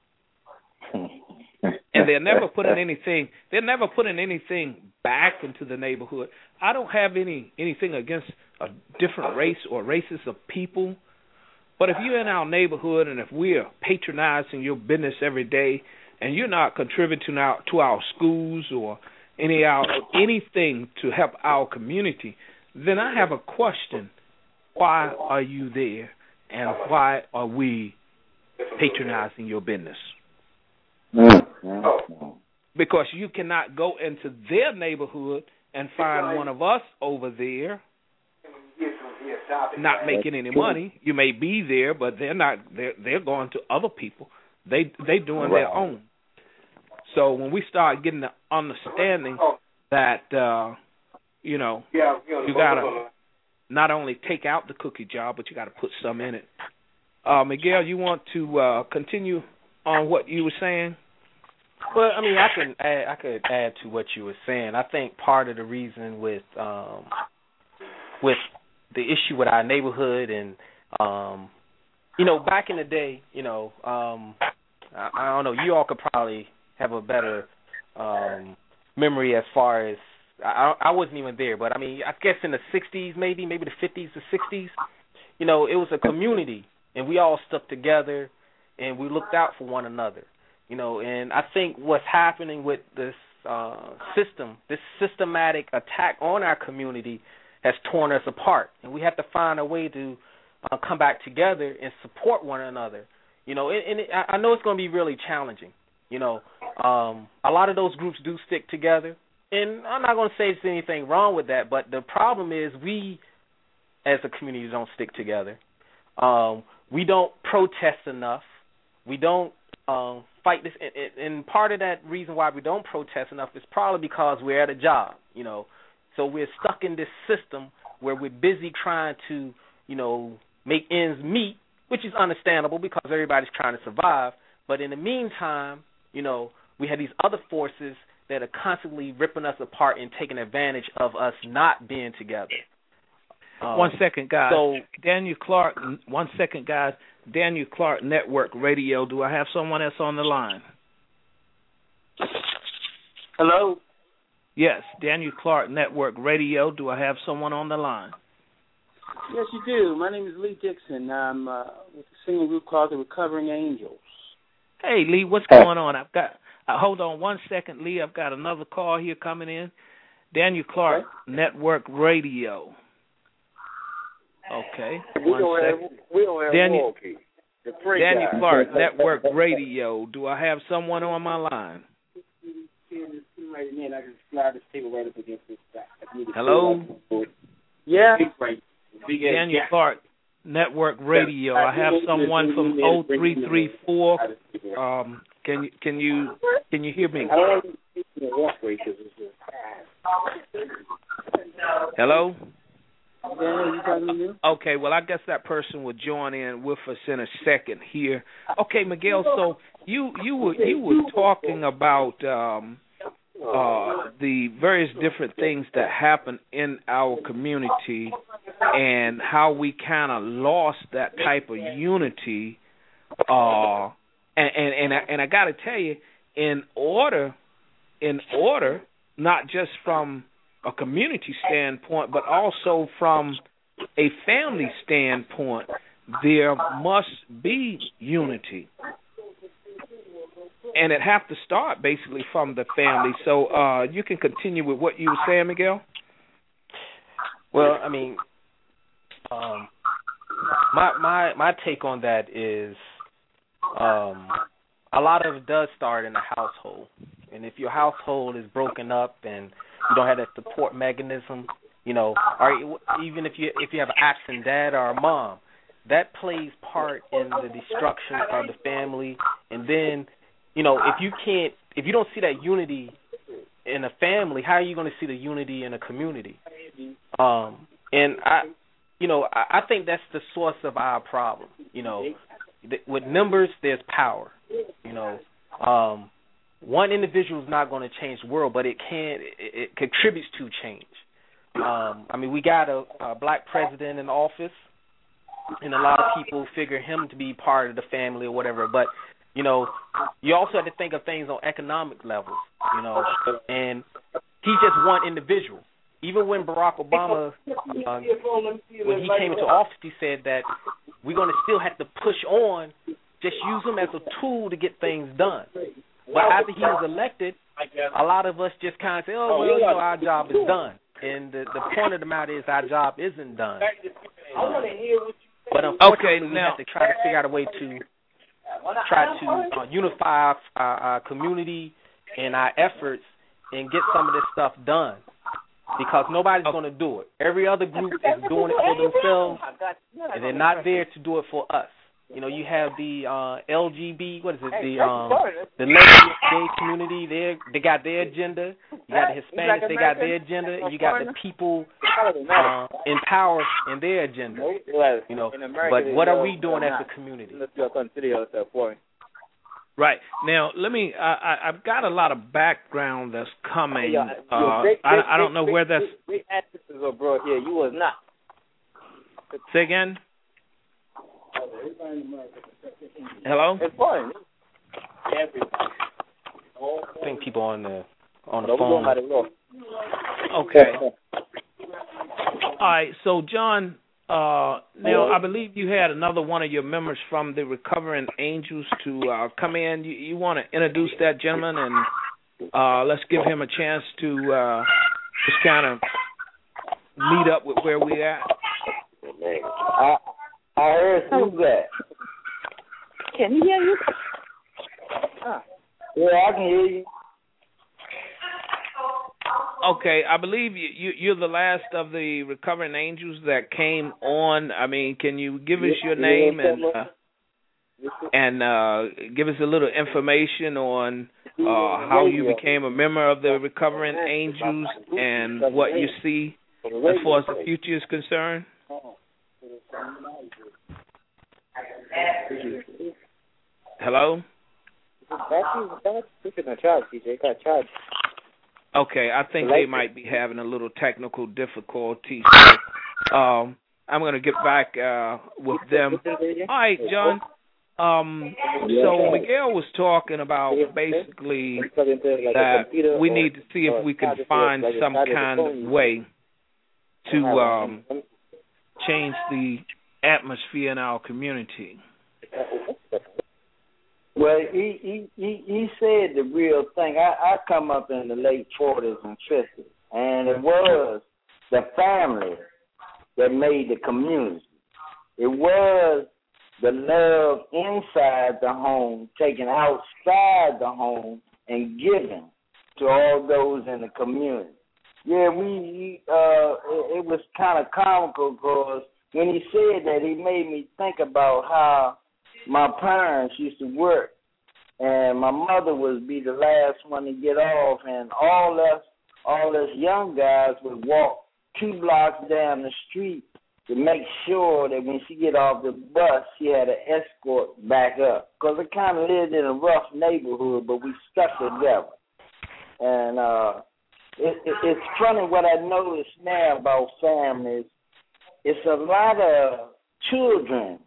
And they're never putting anything, they're never putting anything back into the neighborhood. I don't have any anything against a different race or races of people, but if you're in our neighborhood and if we're patronizing your business every day and you're not contributing to our, to our schools or any our anything to help our community, then I have a question. Why are you there, and why are we patronizing your business? Mm-hmm. Because you cannot go into their neighborhood and find one of us over there not making any money. You may be there, but they're not. They're they're going to other people. They they doing their own. So when we start getting the understanding that uh, you know you gotta not only take out the cookie jar, but you got to put some in it. Uh, Miguel, you want to uh, continue on what you were saying? Well, I mean, I can add, I could add to what you were saying. I think part of the reason with um, with the issue with our neighborhood and um, you know, back in the day, you know, um, I, I don't know, you all could probably have a better um, memory as far as I, I wasn't even there, but I mean, I guess in the sixties, maybe, maybe the fifties or sixties, you know, it was a community, and we all stuck together, and we looked out for one another. You know, and I think what's happening with this uh, system, this systematic attack on our community has torn us apart. And we have to find a way to uh, come back together and support one another. You know, and, and it, I know it's going to be really challenging. You know, um, a lot of those groups do stick together. And I'm not going to say there's anything wrong with that, but the problem is we as a community don't stick together. Um, we don't protest enough. We don't um, fight this, and, and part of that reason why we don't protest enough is probably because we're at a job, you know. So we're stuck in this system where we're busy trying to, you know, make ends meet, which is understandable because everybody's trying to survive. But in the meantime, you know, we have these other forces that are constantly ripping us apart and taking advantage of us not being together. Um, one second, guys. So, Daniel Clark, one second, guys. Daniel Clark Network Radio. Do I have someone else on the line? Hello? Yes, Daniel Clark Network Radio. Do I have someone on the line? Yes, you do. My name is Lee Dixon. I'm uh, with a single group called the Recovering Angels. Hey, Lee, what's going on? I've got. Uh, hold on one second, Lee. I've got another call here coming in. Daniel Clark okay. Network Radio. Okay. We One don't second. have, we don't have Daniel, loyalty. The free Daniel guy. Clark Network Radio. Do I have someone on my line? Hello? Yeah. Daniel Clark Network Radio. I have someone from oh three three four. Um, can you can you can you hear me? Hello? Okay, well, I guess that person will join in with us in a second here. Okay, Miguel. So you you were you were talking about um, uh, the various different things that happen in our community and how we kind of lost that type of unity. Uh, and and and I, and I got to tell you, in order, in order, not just from a community standpoint, but also from a family standpoint, there must be unity. And it have to start basically from the family. So uh, you can continue with what you were saying, Miguel? Well, I mean, um, my my my take on that is um, a lot of it does start in the household. And if your household is broken up and you don't have that support mechanism, you know, or even if you if you have an absent dad or a mom, that plays part in the destruction of the family. And then, you know, if you can't, if you don't see that unity in a family, how are you going to see the unity in a community? Um, and I, you know, I, I think that's the source of our problem. You know, with numbers, there's power. You know, um, one individual is not going to change the world, but it can, it, it contributes to change. Um, I mean, we got a, a black president in office, and a lot of people figure him to be part of the family or whatever. But you know, you also have to think of things on economic levels. You know, and he's just one individual. Even when Barack Obama, uh, when he came into office, he said that we're going to still have to push on, just use him as a tool to get things done. But after he was elected, a lot of us just kind of say, oh, well, you know, our job is done. And the, the point of the matter is our job isn't done. I want to hear what you But unfortunately, okay, we now, have to try to figure out a way to try to uh, unify our, our, our community and our efforts and get some of this stuff done. Because nobody's okay. going to do it. Every other group is doing it for themselves, and they're not there to do it for us. You know, you have the uh, L G B, what is it, the um, the lesbian gay community. They they got their agenda. You got the Hispanics, they got their agenda. And you got the people uh, in power in their agenda. You know, but what are we doing as a community? Right. Now, let me, uh, I, I've got a lot of background that's coming. Uh, I, I don't know where that's. Great ancestors are brought here. You was not. Say again? Hello? It's fun. I think people on the on the No, phone. Okay. All right. So, John, uh, now I believe you had another one of your members from the Recovering Angels to uh, come in. You, you want to introduce that gentleman, and uh, let's give him a chance to uh, just kind of meet up with where we at. I, I heard who's that? Can you hear you? Huh. Yeah, I can hear you. Okay, I believe you, you, you're the last of the Recovering Angels that came on. I mean, can you give us your name and uh, and uh, give us a little information on uh, how you became a member of the Recovering Angels and what you see as far as the future is concerned? Hello? Okay, I think they might be having a little technical difficulty. So, um, I'm going to get back uh, with them. All right, John. Um, so Miguel was talking about basically that we need to see if we can find some kind of way to um, change the atmosphere in our community. Well, he he he, he said the real thing. I, I come up in the late forties and fifties, and it was the family that made the community. It was the love inside the home, taken outside the home, and given to all those in the community. Yeah, we uh, it, it was kind of comical because when he said that, he made me think about how my parents used to work, and my mother would be the last one to get off, and all us, all us young guys would walk two blocks down the street to make sure that when she get off the bus, she had an escort back up. Because we kind of lived in a rough neighborhood, but we stuck together. And uh, it, it, it's funny what I notice now about families. It's a lot of children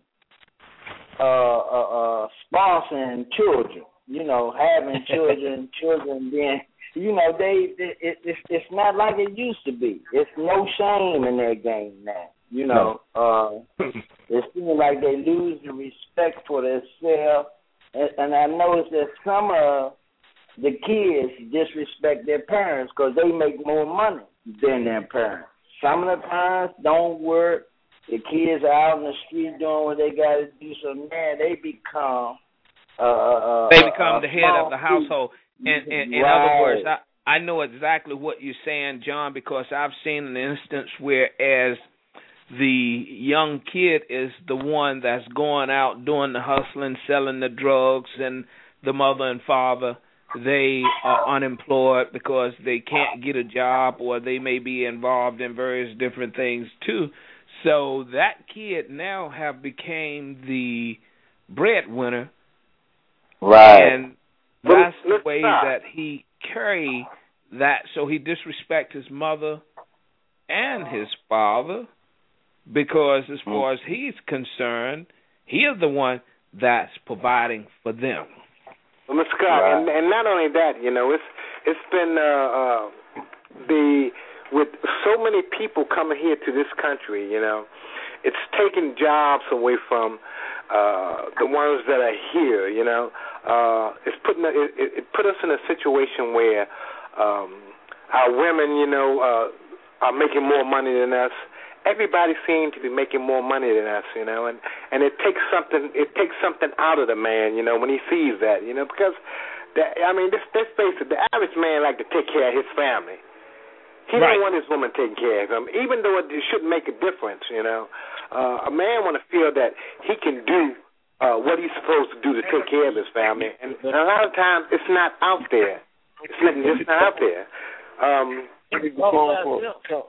uh, uh, uh, sponsoring children, you know, having children, children being, you know, they, it, it, it's, it's not like it used to be. It's no shame in their game now, you know. No. Uh, it seems like they lose the respect for themselves, and, and I notice that some of the kids disrespect their parents because they make more money than their parents. Some of the parents don't work. The kids are out in the street doing what they got to do. So now they become uh, they become uh, the head of the household. In, in, in right. other words, I, I know exactly what you're saying, John, because I've seen an instance where as the young kid is the one that's going out doing the hustling, selling the drugs, and the mother and father, they are unemployed because they can't get a job, or they may be involved in various different things too. So that kid now have became the breadwinner, right? And that's the way that he carry that. So he disrespect his mother and his father because, as far as he's concerned, he is the one that's providing for them. Well, Mister Scott, right. and, and not only that, you know, it's it's been uh, uh, the with so many people coming here to this country, you know, it's taken jobs away from uh, the ones that are here. You know, uh, it's putting it, it put us in a situation where um, our women, you know, uh, are making more money than us. Everybody seems to be making more money than us, you know, and, and it takes something it takes something out of the man, you know, when he sees that, you know, because the, I mean, this let's face it, the average man like to take care of his family. He right. don't want his woman taking care of him, even though it shouldn't make a difference, you know. Uh, a man want to feel that he can do uh, what he's supposed to do to take care of his family, and, and a lot of times it's not out there. It's not, it's not out there. Um, That's all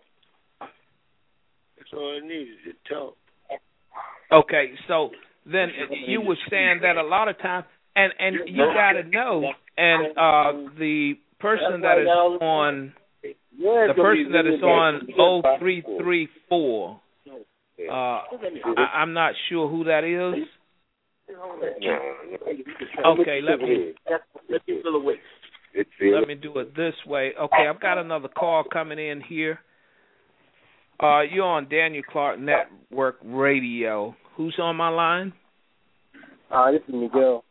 it needs is talk. Okay, so then you were saying that a lot of times, and, and you got to know, and uh, the person that is on, the person that is on oh three three four, uh, I, I'm not sure who that is. Okay, let me let me do it this way. Okay, I've got another call coming in here. Uh, you're on Daniel Clark Network Radio. Who's on my line? Uh, this is Miguel.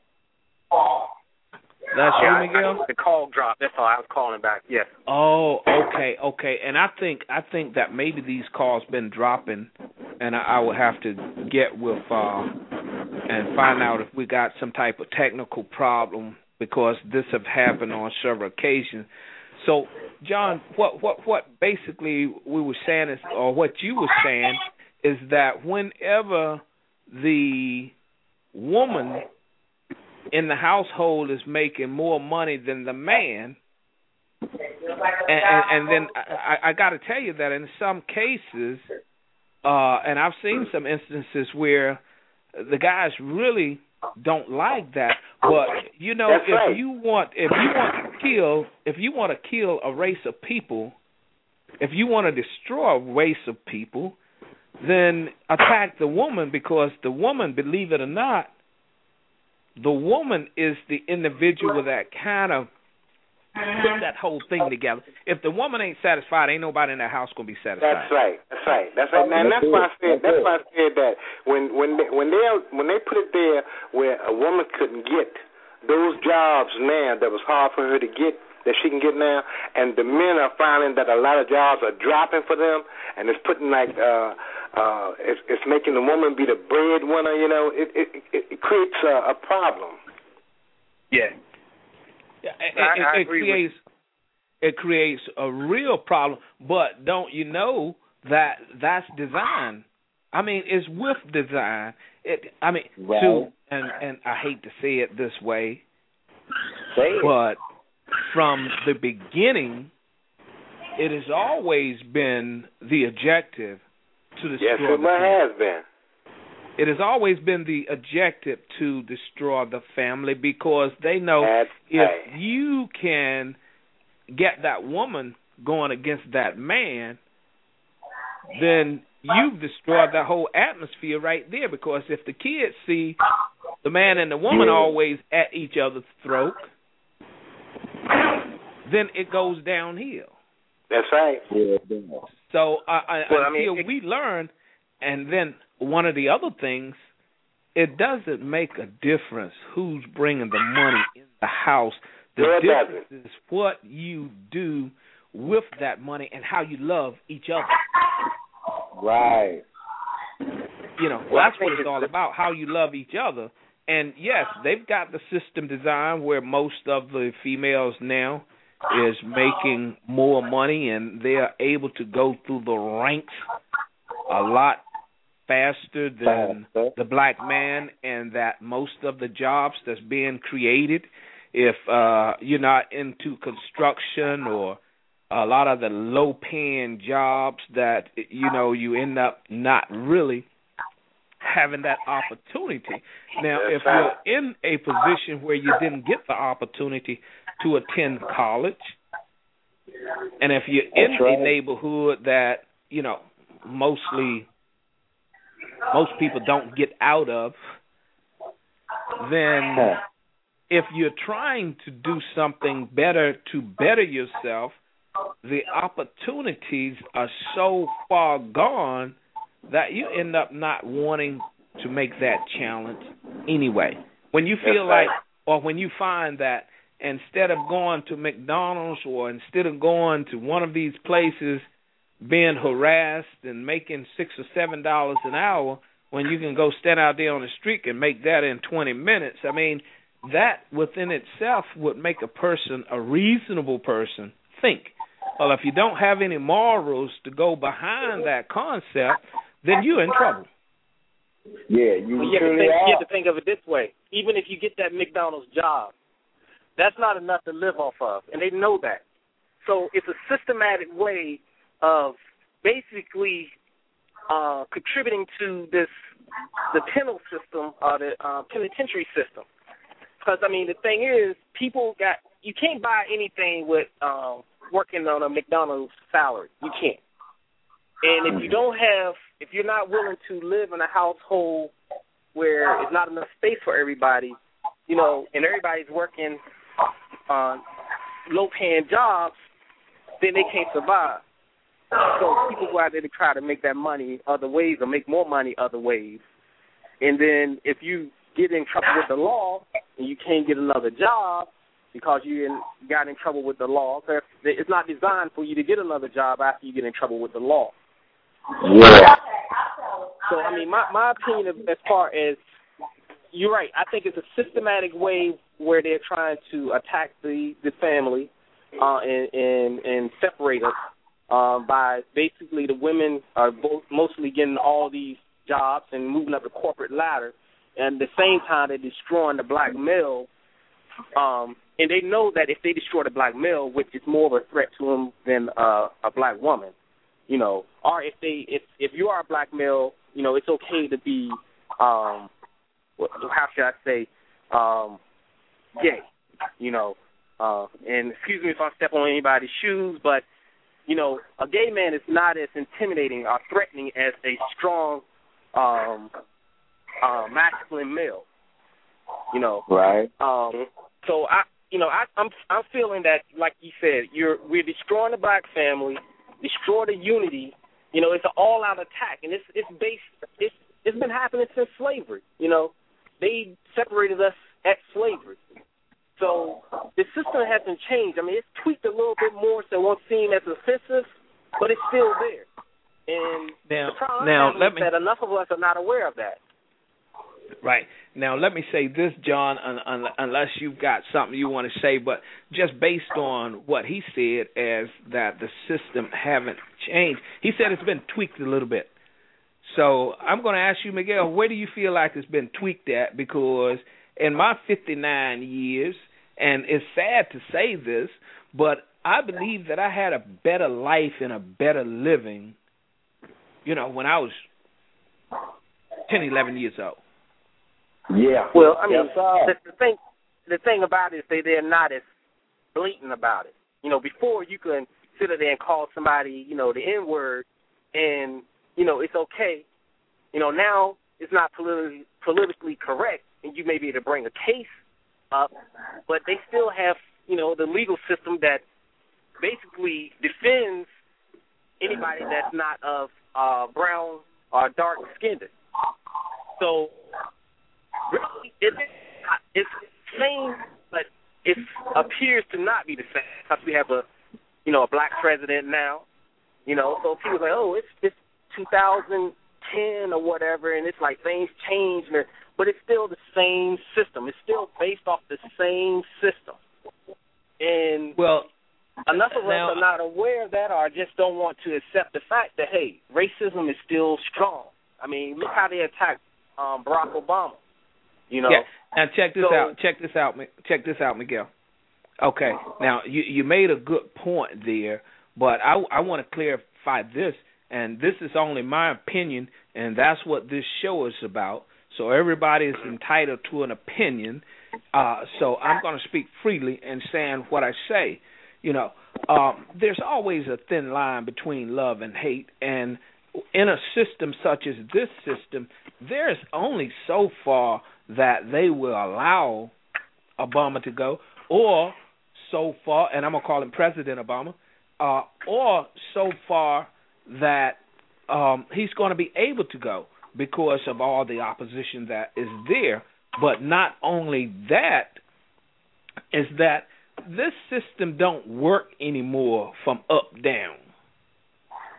That's yeah, you, Miguel? I, the call dropped. That's all. I was calling back. Yes. Oh, okay, okay. And I think I think that maybe these calls been dropping, and I, I will have to get with uh, and find out if we got some type of technical problem, because this have happened on several occasions. So, John, what what what basically we were saying is, or what you were saying is that whenever the woman in the household is making more money than the man, and, and, and then I, I got to tell you that in some cases, uh, and I've seen some instances where the guys really don't like that. But you know, That's if right. you want, if you want to kill, if you want to kill a race of people, if you want to destroy a race of people, then attack the woman, because the woman, believe it or not, the woman is the individual that kind of put that whole thing together. If the woman ain't satisfied, ain't nobody in that house gonna be satisfied. That's right. That's right. That's right. And that's why I said. That's why I said that when when they, when they when they put it there where a woman couldn't get those jobs now that was hard for her to get, that she can get now, and the men are finding that a lot of jobs are dropping for them, and it's putting like uh uh it's, it's making the woman be the breadwinner. You know, it it it, it creates a, a problem. Yeah. Yeah, it, I, it, I it agree creates it creates a real problem. But don't you know that that's design? I mean, it's with design. It. I mean, right. to and and I hate to say it this way, Say it. but from the beginning, it has always been the objective to destroy Yes, the it family. has been. It has always been the objective to destroy the family, because they know That's if right. you can get that woman going against that man, then you've destroyed that whole atmosphere right there. Because if the kids see the man and the woman Yeah. always at each other's throat, then it goes downhill. That's right. Yeah, So uh, uh, Well, I until mean, it- we learn, and then one of the other things, it doesn't make a difference who's bringing the money in the house. The No, it difference doesn't. is what you do with that money and how you love each other. right. You know, Well, I that's what think it's all it's- about, how you love each other. And, yes, they've got the system designed where most of the females now is making more money, and they're able to go through the ranks a lot faster than Faster. the black man, and that most of the jobs that's being created, if uh, you're not into construction or a lot of the low-paying jobs that, you know, you end up not really having that opportunity. Now, That's if right. you're in a position where you didn't get the opportunity to attend college, and if you're in That's right. a neighborhood that, you know, mostly most people don't get out of, then Huh. if you're trying to do something better to better yourself, the opportunities are so far gone that you end up not wanting to make that challenge anyway. When you feel That's right. like, or when you find that instead of going to McDonald's or instead of going to one of these places being harassed and making six or seven dollars an hour when you can go stand out there on the street and make that in twenty minutes. I mean, that within itself would make a person, a reasonable person, think, well, if you don't have any morals to go behind that concept, then you're in trouble. Yeah, you, well, you, have to truly think, are. you have to think of it this way. Even if you get that McDonald's job, that's not enough to live off of, and they know that. So it's a systematic way of basically uh, contributing to this, the penal system, or the uh, penitentiary system. Because, I mean, the thing is, people got, you can't buy anything with um, working on a McDonald's salary. You can't. And if you don't have, if you're not willing to live in a household where there's not enough space for everybody, you know, and everybody's working on low-paying jobs, then they can't survive. So people go out there to try to make that money other ways or make more money other ways. And then if you get in trouble with the law and you can't get another job because you in, got in trouble with the law, because it's not designed for you to get another job after you get in trouble with the law. Yeah. So, I mean, my, my opinion as far as, you're right, I think it's a systematic way where they're trying to attack the, the family uh, and, and, and separate us uh, by basically the women are both mostly getting all these jobs and moving up the corporate ladder, and at the same time they're destroying the black male. Um, and they know that if they destroy the black male, which is more of a threat to them than uh, a black woman, you know, or if they if if you are a black male, you know, it's okay to be um, how should I say, um, gay, you know. Uh, and excuse me if I step on anybody's shoes, but you know, a gay man is not as intimidating or threatening as a strong, um, uh, masculine male. You know, right? Um, so I, you know, I, I'm I'm feeling that, like you said, you're we're destroying the black family, destroy the unity. You know, it's an all-out attack, and it's it's based it's it's been happening since slavery. You know, they separated us at slavery. So the system hasn't changed. I mean, it's tweaked a little bit more so it won't seem as offensive, but it's still there. And now, the problem now, is let me, that enough of us are not aware of that. Right. Now, let me say this, John, un, un, unless you've got something you want to say, but just based on what he said as that the system haven't changed, he said it's been tweaked a little bit. So I'm going to ask you, Miguel, where do you feel like it's been tweaked at? Because in my fifty-nine years, and it's sad to say this, but I believe that I had a better life and a better living, you know, when I was ten, eleven years old. Yeah. Well, I mean, yes, the, the thing, the thing about it is they they're not as blatant about it. You know, before you can sit there and call somebody, you know, the N word, and you know it's okay. You know, now it's not politically politically correct, and you may be able to bring a case up, but they still have, you know, the legal system that basically defends anybody that's not of uh, brown or dark skinned. So really, it, it's the same, but it appears to not be the same because we have a, you know, a black president now. You know, so people are like, oh, it's it's two thousand ten or whatever, and it's like things change, but it's still the same system. It's still based off the same system. And well, enough of now, us are not aware of that or just don't want to accept the fact that, hey, racism is still strong. I mean, look how they attacked um, Barack Obama. You know. Yeah. Now check this so, out. Check this out. Check this out, Miguel. Okay. Now you you made a good point there, but I I want to clarify this, and this is only my opinion, and that's what this show is about. So everybody is entitled to an opinion. Uh, so I'm going to speak freely and saying what I say. You know, um, there's always a thin line between love and hate, and in a system such as this system, there's only so far that they will allow Obama to go, or so far, and I'm going to call him President Obama, uh, or so far that um, he's going to be able to go because of all the opposition that is there. But not only that, is that this system don't work anymore from up down.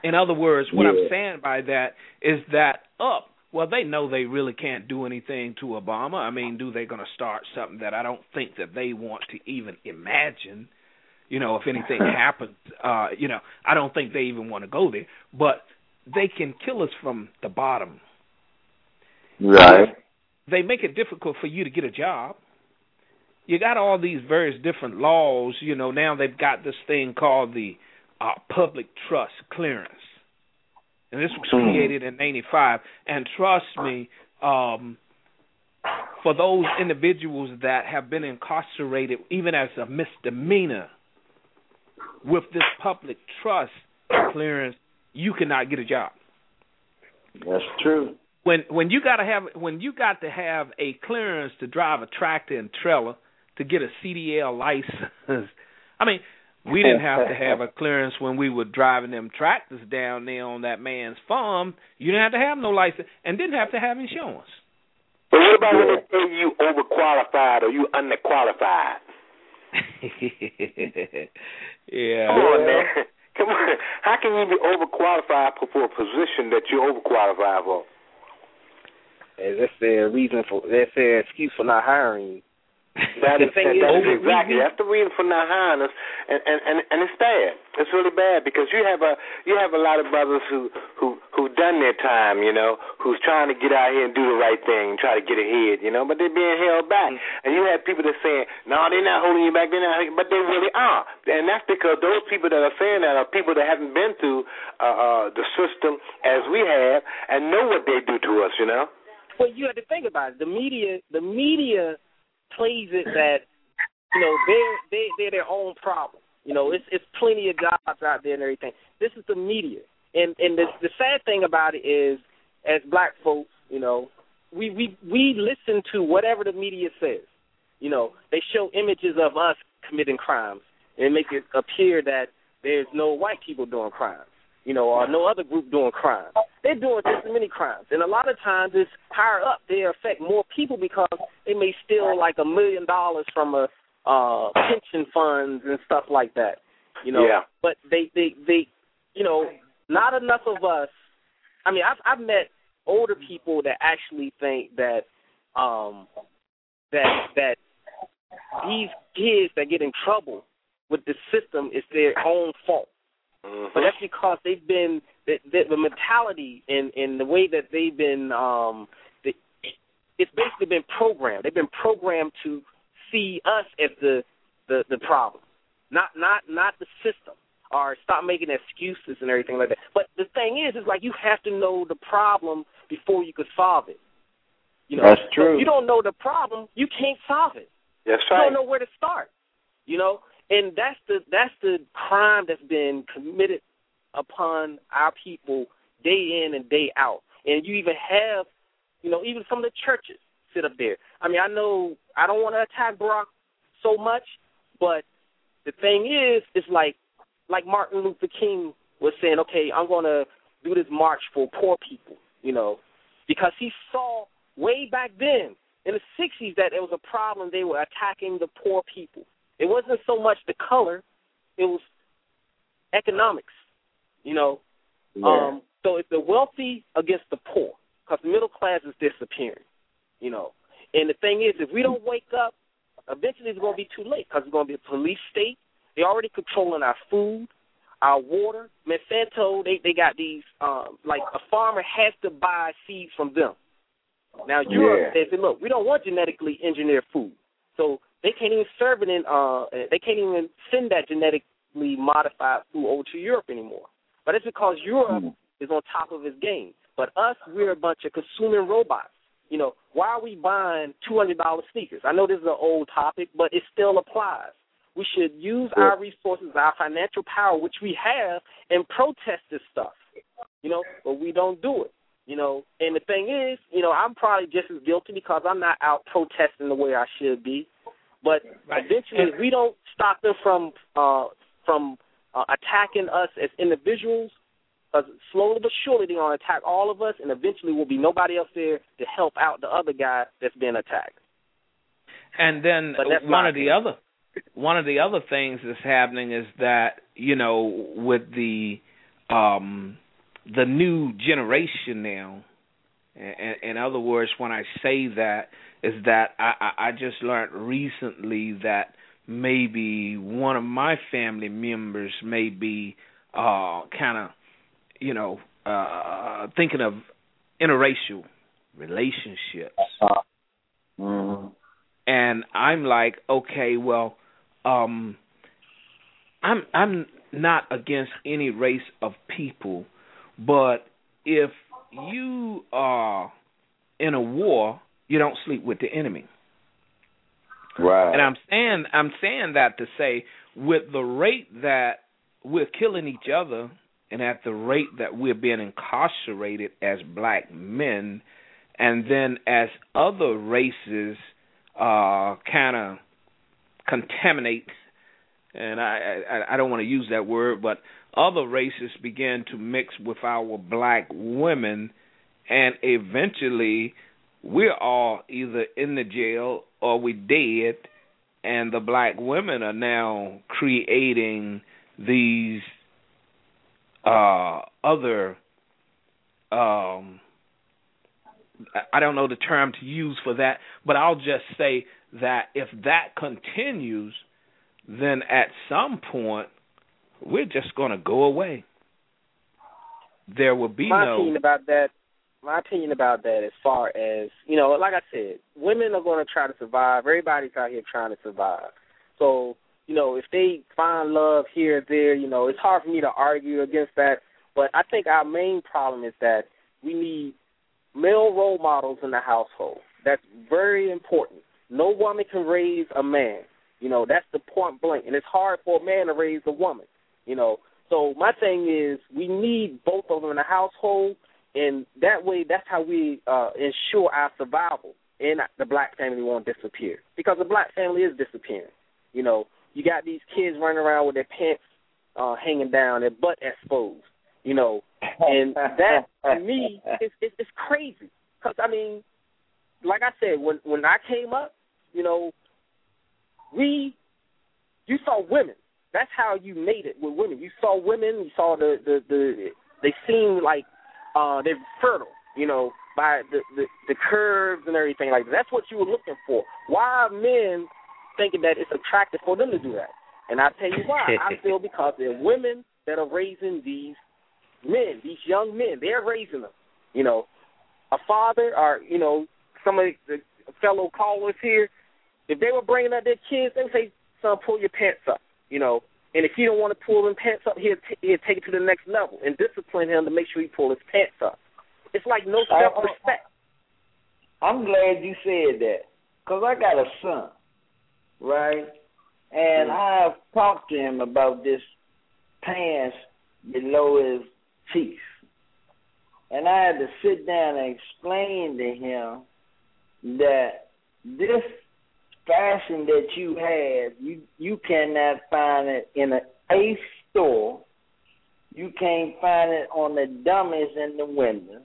In other words, what yeah. I'm saying by that is that up, well, they know they really can't do anything to Obama. I mean, do they going to start something that I don't think that they want to even imagine? You know, if anything happens, uh, you know, I don't think they even want to go there. But they can kill us from the bottom. Right. They make it difficult for you to get a job. You got all these various different laws. You know, now they've got this thing called the uh, public trust clearance. And this was created in ninety-five. And trust me, um, for those individuals that have been incarcerated, even as a misdemeanor, with this public trust clearance, you cannot get a job. That's true. When when you got to have when you got to have a clearance to drive a tractor and trailer to get a C D L license, I mean, we didn't have to have a clearance when we were driving them tractors down there on that man's farm. You didn't have to have no license and didn't have to have insurance. But what about when they say you overqualified or you underqualified? Yeah. Come on, man. Come on. How can you be overqualified for a position that you're overqualified for? That's their reason for. That's their excuse for not hiring you. That is, that, that is exactly. That's the reason for not hiring us, and, and, and, and it's bad. It's really bad because you have a you have a lot of brothers who who who've done their time, you know, who's trying to get out here and do the right thing, try to get ahead, you know, but they're being held back. Mm-hmm. And you have people that are saying, no, they're not holding you back, they're not, but they really are, and that's because those people that are saying that are people that haven't been through uh, uh, the system as we have and know what they do to us, you know. Well, you have to think about it. The media, the media. plays it that, you know, they're they they're their own problem. You know, it's it's plenty of jobs out there and everything. This is the media, and and the the sad thing about it is, as black folks, you know, we we we listen to whatever the media says. You know, they show images of us committing crimes and make it appear that there's no white people doing crimes, you know, or no other group doing crimes. They're doing just as many crimes. And a lot of times it's higher up. They affect more people because they may steal like a million dollars from a uh, pension funds and stuff like that, you know. Yeah. But they, they, they, you know, not enough of us. I mean, I've, I've met older people that actually think that um, that that these kids that get in trouble with the system is their own fault. Mm-hmm. But that's because they've been the, the, the mentality and, and the way that they've been. Um, the, it's basically been programmed. They've been programmed to see us as the, the, the problem, not not not the system, or stop making excuses and everything like that. But the thing is, is like you have to know the problem before you could solve it. You know, that's true. So if you don't know the problem, you can't solve it. That's right. You don't right. know where to start. You know. And that's the that's the crime that's been committed upon our people day in and day out. And you even have, you know, even some of the churches sit up there. I mean, I know I don't want to attack Barack so much, but the thing is, it's like like Martin Luther King was saying, okay, I'm going to do this march for poor people, you know, because he saw way back then in the sixties that there was a problem. They were attacking the poor people. It wasn't so much the color, it was economics, you know. Yeah. Um, so it's the wealthy against the poor, because the middle class is disappearing, you know. And the thing is, if we don't wake up, eventually it's going to be too late, because it's going to be a police state. They're already controlling our food, our water. Monsanto, they, they got these, um, like a farmer has to buy seeds from them. Now, Europe, yeah. they say, look, we don't want genetically engineered food. So they can't even serve it in, uh, they can't even send that genetically modified food over to Europe anymore. But it's because Europe mm. is on top of its game. But us, we're a bunch of consuming robots. You know, why are we buying two hundred dollars sneakers? I know this is an old topic, but it still applies. We should use yeah. our resources, our financial power, which we have, and protest this stuff. You know, but we don't do it. You know, and the thing is, you know, I'm probably just as guilty because I'm not out protesting the way I should be. But right. eventually, if we don't stop them from uh, from uh, attacking us as individuals, because slowly but surely they're going to attack all of us, and eventually will be nobody else there to help out the other guy that's being attacked. And then one of the other one of the other things that's happening is that, you know, with the um, the new generation now. In, in other words, when I say that, is that I, I, I just learned recently that maybe one of my family members may be uh, kind of, you know, uh, thinking of interracial relationships. Mm-hmm. And I'm like, okay, well, um, I'm I'm not against any race of people, but if you are in a war, you don't sleep with the enemy. Right. And I'm saying I'm saying that to say, with the rate that we're killing each other, and at the rate that we're being incarcerated as black men, and then as other races uh, kind of contaminate, and I, I I don't want to use that word, but other races begin to mix with our black women, and eventually we're all either in the jail or we're dead, and the black women are now creating these uh, other, um, I don't know the term to use for that, but I'll just say that if that continues, then at some point we're just going to go away. There will be my no... opinion about that, my opinion about that as far as, you know, like I said, women are going to try to survive. Everybody's out here trying to survive. So, you know, if they find love here or there, you know, it's hard for me to argue against that. But I think our main problem is that we need male role models in the household. That's very important. No woman can raise a man. You know, that's the point blank. And it's hard for a man to raise a woman, you know. So my thing is we need both of them in the household, and that way that's how we uh, ensure our survival, and the black family won't disappear, because the black family is disappearing. You know, you got these kids running around with their pants uh, hanging down, their butt exposed, you know, and that, to me, is it's, it's crazy. Because, I mean, like I said, when, when I came up, you know, we, you saw women. That's how you made it with women. You saw women, you saw the, the, the they seemed like uh, they're fertile, you know, by the, the, the curves and everything like that. That's what you were looking for. Why are men thinking that it's attractive for them to do that? And I'll tell you why. I feel because they're women that are raising these men, these young men. They're raising them. You know, a father or, you know, some of the fellow callers here, if they were bringing up their kids, they would say, son, pull your pants up, you know. And if he don't want to pull them pants up, he'll, t- he'll take it to the next level and discipline him to make sure he pull his pants up. It's like no self-respect. I'm glad you said that, because I got a son, right? And mm-hmm. I've talked to him about this pants below his teeth. And I had to sit down and explain to him that this fashion that you have, you you cannot find it in an Ace store. You can't find it on the dummies in the windows.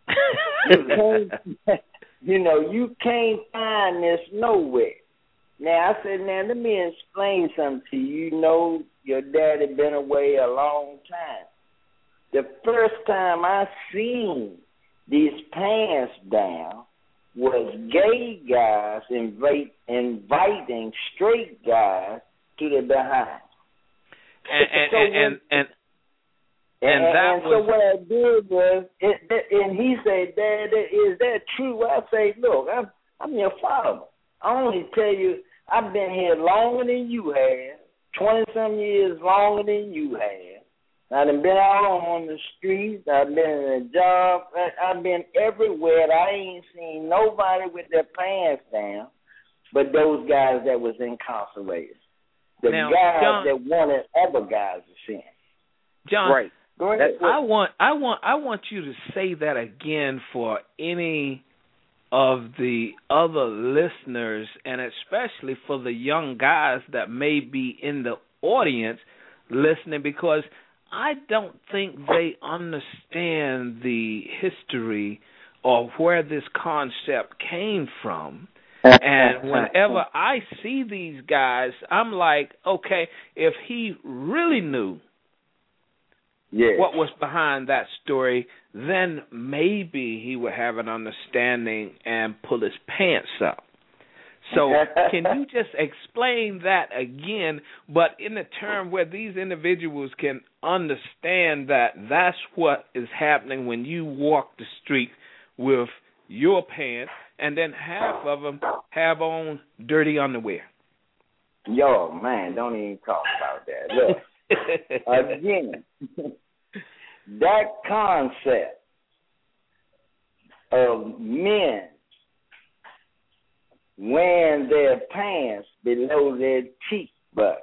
you, can't, you know, you can't find this nowhere. Now, I said, now, let me explain something to you. You know, your daddy been away a long time. The first time I seen these pants down was gay guys invite, inviting straight guys to the behind. And and so and, and, and, and, and, that and was... so what I did was, it, it, and he said, Dad, is that true? I say, look, I'm, I'm your father. I only tell you, I've been here longer than you have, twenty-some years longer than you have. I've been out on the streets. I've been in a job. I've been everywhere. I ain't seen nobody with their pants down but those guys that was incarcerated. The now, guys John, that wanted other guys to sin. John, right. Go ahead. I want, I want, I want you to say that again for any of the other listeners, and especially for the young guys that may be in the audience listening, because I don't think they understand the history or where this concept came from. And whenever I see these guys, I'm like, okay, if he really knew yes. what was behind that story, then maybe he would have an understanding and pull his pants up. So can you just explain that again, but in a term where these individuals can understand that that's what is happening when you walk the street with your pants, and then half of them have on dirty underwear? Yo, man, don't even talk about that. Look, again, that concept of men wearing their pants below their cheek butts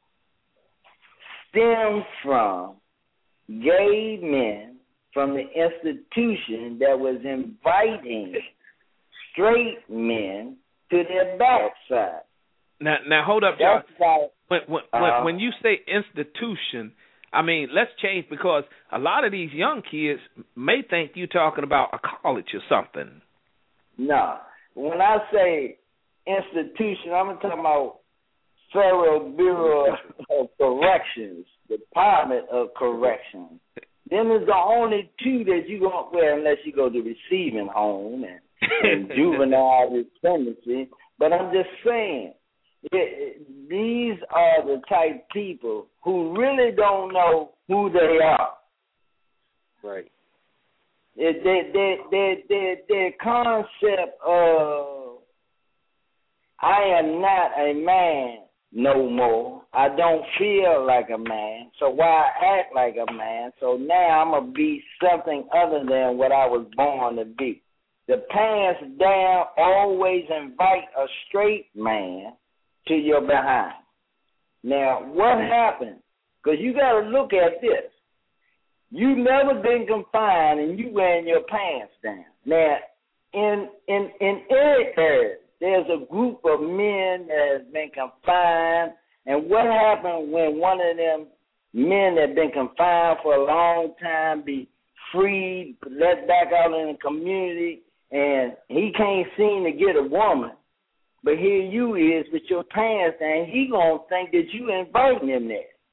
stems from gay men from the institution that was inviting straight men to their backside. Now, now hold up, John. When, when, uh, when you say institution, I mean, let's change, because a lot of these young kids may think you're talking about a college or something. No. When I say institution, I'm talking about Federal Bureau of Corrections, Department of Corrections. Them is the only two that you going to wear unless you go to receiving home and, and juvenile dependency. But I'm just saying, it, it, these are the type people who really don't know who they are. Right. It, their, their, their, their, their concept of I am not a man no more. I don't feel like a man, so why act like a man? So now I'm going to be something other than what I was born to be. The pants down always invite a straight man to your behind. Now, what happened? Because you got to look at this. You never been confined and you wearing your pants down. Now, in in in any area, there's a group of men that has been confined, and what happened when one of them men that have been confined for a long time be freed, let back out in the community, and he can't seem to get a woman, but here you is with your pants down, he gonna think that you inviting him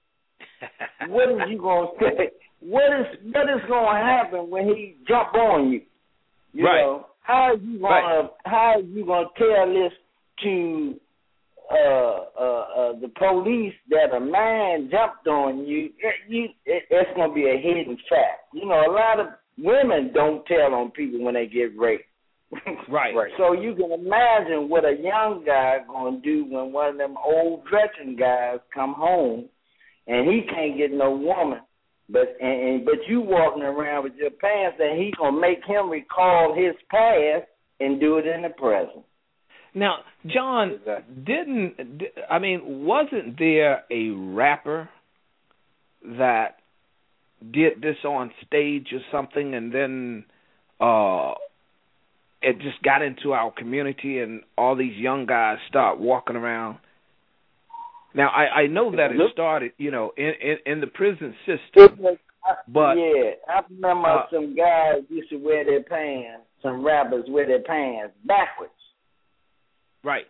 there. What is you gonna say? What is what is gonna happen when he jump on you? You right. know, how are you gonna right. how are you gonna tell this to uh, uh, uh, the police that a man jumped on you? It, you it, it's gonna be a hidden fact. You know, a lot of women don't tell on people when they get raped. Right. right. So you can imagine what a young guy gonna do when one of them old veteran guys come home and he can't get no woman. But and, and but you walking around with your pants, and he gonna make him recall his past and do it in the present. Now, John, exactly. didn't I mean? Wasn't there a rapper that did this on stage or something, and then uh, it just got into our community, and all these young guys start walking around? Now, I, I know that it started, you know, in, in, in the prison system, but... Yeah, I remember uh, some guys used to wear their pants, some rappers wear their pants backwards. Right.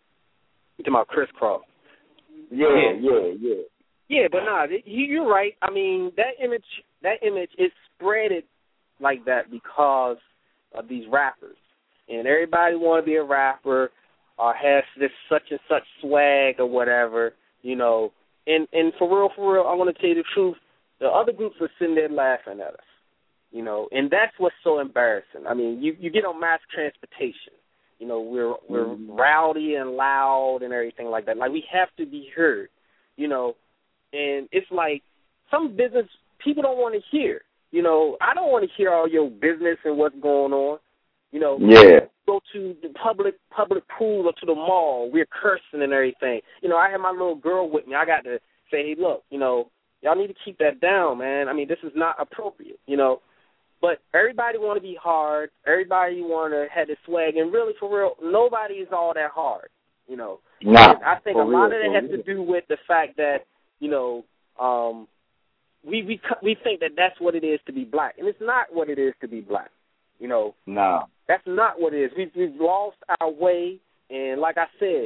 You talking about crisscross? Yeah, yeah, yeah. Yeah, but nah, you're right. I mean, that image, that image is spreaded like that because of these rappers. And everybody want to be a rapper or has this such and such swag or whatever, you know. And and for real, for real, I want to tell you the truth. The other groups are sitting there laughing at us, you know. And that's what's so embarrassing. I mean, you, you get on mass transportation. You know, we're we're mm-hmm. rowdy and loud and everything like that. Like, we have to be heard, you know. And it's like some business people don't want to hear. You know, I don't want to hear all your business and what's going on. You know, yeah. Go to the public public pool or to the mall. We're cursing and everything. You know, I had my little girl with me. I got to say, hey, look, you know, y'all need to keep that down, man. I mean, this is not appropriate, you know. But everybody want to be hard. Everybody want to have the swag. And really, for real, nobody is all that hard, you know. Nah, I think a lot of it has to do with the fact that, you know, um, we, we we think that that's what it is to be black. And it's not what it is to be black, you know. No. That's not what it is. We've, we've lost our way. And like I said,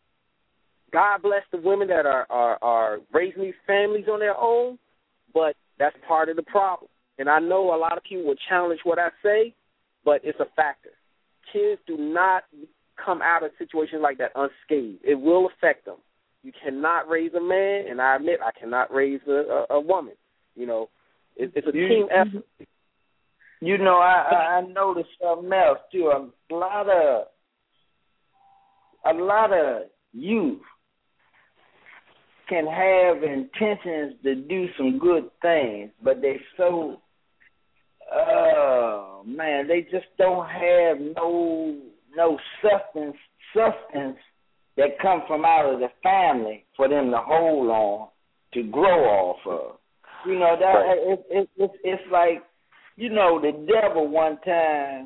God bless the women that are, are, are raising these families on their own. But That's part of the problem. And I know a lot of people will challenge what I say, but it's a factor. Kids do not come out of situations like that unscathed. It will affect them. You cannot raise a man, and I admit I cannot raise a, a, a woman. You know, it, it's a you, team effort. You know, I, I noticed something else too. A lot of a lot of youth can have intentions to do some good things, but they so oh man, they just don't have no no substance substance that come from out of the family for them to hold on to grow off of. You know that right. it, it, it, it's like, you know, the devil one time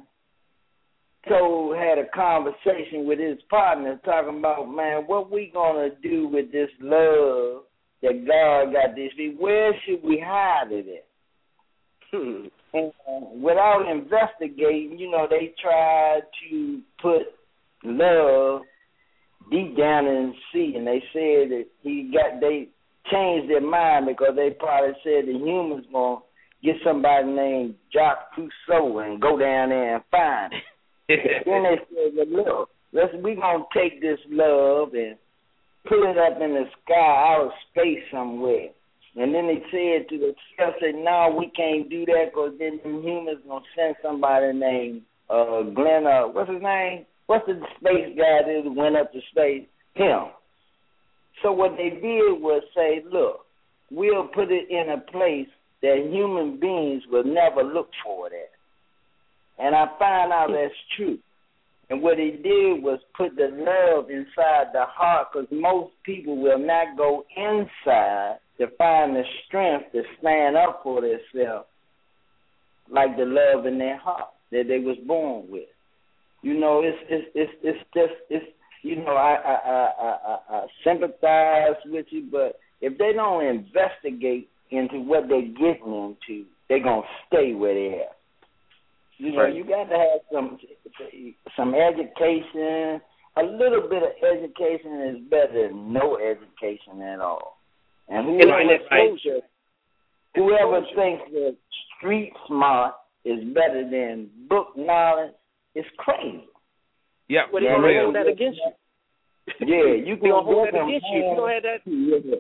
told had a conversation with his partner talking about, man, what we gonna do with this love that God got this? Where should we hide it at? Hmm. And uh, without investigating, you know, they tried to put love deep down in the sea, and they said that he got they changed their mind because they probably said the humans gonna get somebody named Jacques Cousteau and go down there and find it. Then they said, well, look, let's we gonna take this love and put it up in the sky, out of space somewhere. And then they said to themselves, said, no, we can't do that because then the humans gonna send somebody named uh, Glenn. Uh, what's his name? What's the space guy that went up to space? Him. So what they did was say, look, we'll put it in a place that human beings will never look for it at. And I find out that's true. And what he did was put the love inside the heart, because most people will not go inside to find the strength to stand up for themselves like the love in their heart that they was born with. You know, it's it's it's it's just it's you know I I I I, I sympathize with you, but if they don't investigate into what they're getting into, they're gonna stay where they are. You know, right. You got to have some some education. A little bit of education is better than no education at all. And whoever right, exposure, whoever thinks that street smart is better than book knowledge, it's crazy. Yeah, but they're gonna hold that against you. Yeah, you can hold that against you. You don't have that. Yeah.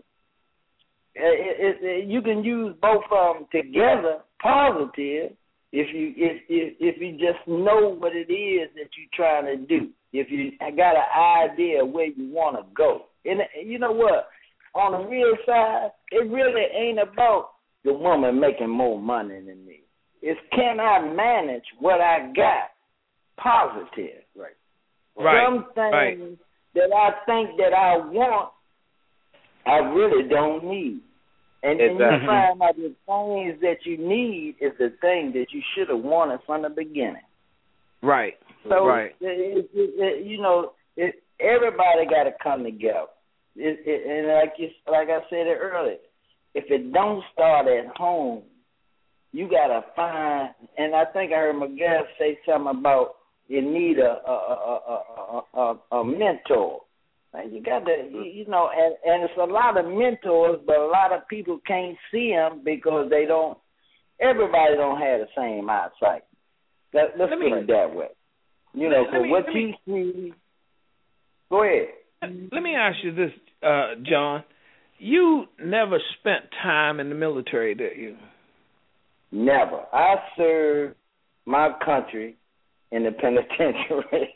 It, it, it, you can use both of them together, positive, if you if, if if you just know what it is that you're trying to do. If you got an idea of where you want to go, and you know what, on the real side, it really ain't about the woman making more money than me. It's can I manage what I got? Positive, right? Right. Some things right. that I think that I want, I really don't need. And, exactly. and you find out the things that you need is the thing that you should have wanted from the beginning. Right. So, right. It, it, it, you know, it, everybody got to come together. It, it, and like you, like I said it earlier, if it don't start at home, you got to find. And I think I heard Miguel say something about you need a a a a, a, a mentor. You got to, you know, and, and it's a lot of mentors, but a lot of people can't see them because they don't. Everybody don't have the same eyesight. Let, let's let put me, it that way. You know, so what you me, see. Go ahead. Let me ask you this, uh, John. You never spent time in the military, did you? Never. I served my country in the penitentiary.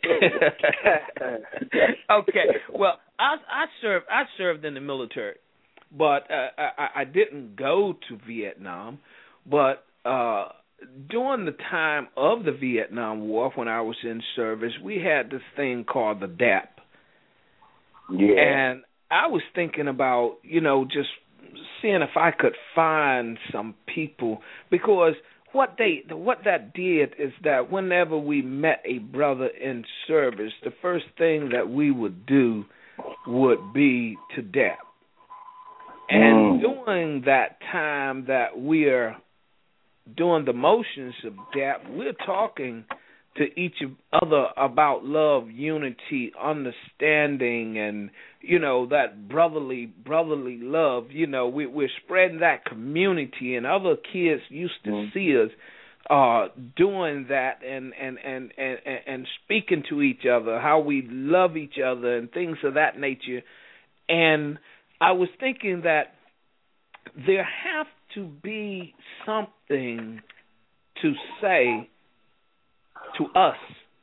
Okay. Well, I I served I served in the military, but uh, I I didn't go to Vietnam. But uh, during the time of the Vietnam War, when I was in service, we had this thing called the D A P. Yeah. And I was thinking about, you know, just seeing if I could find some people, because what they what that did is that whenever we met a brother in service, the first thing that we would do would be to D A P. And mm. during that time that we are doing the motions of D A P, we're talking to each other about love, unity, understanding, and, you know, that brotherly brotherly love. You know, we, we're spreading that community, and other kids used to mm-hmm. see us uh, doing that and, and, and, and, and speaking to each other, how we love each other and things of that nature. And I was thinking that there have to be something to say to us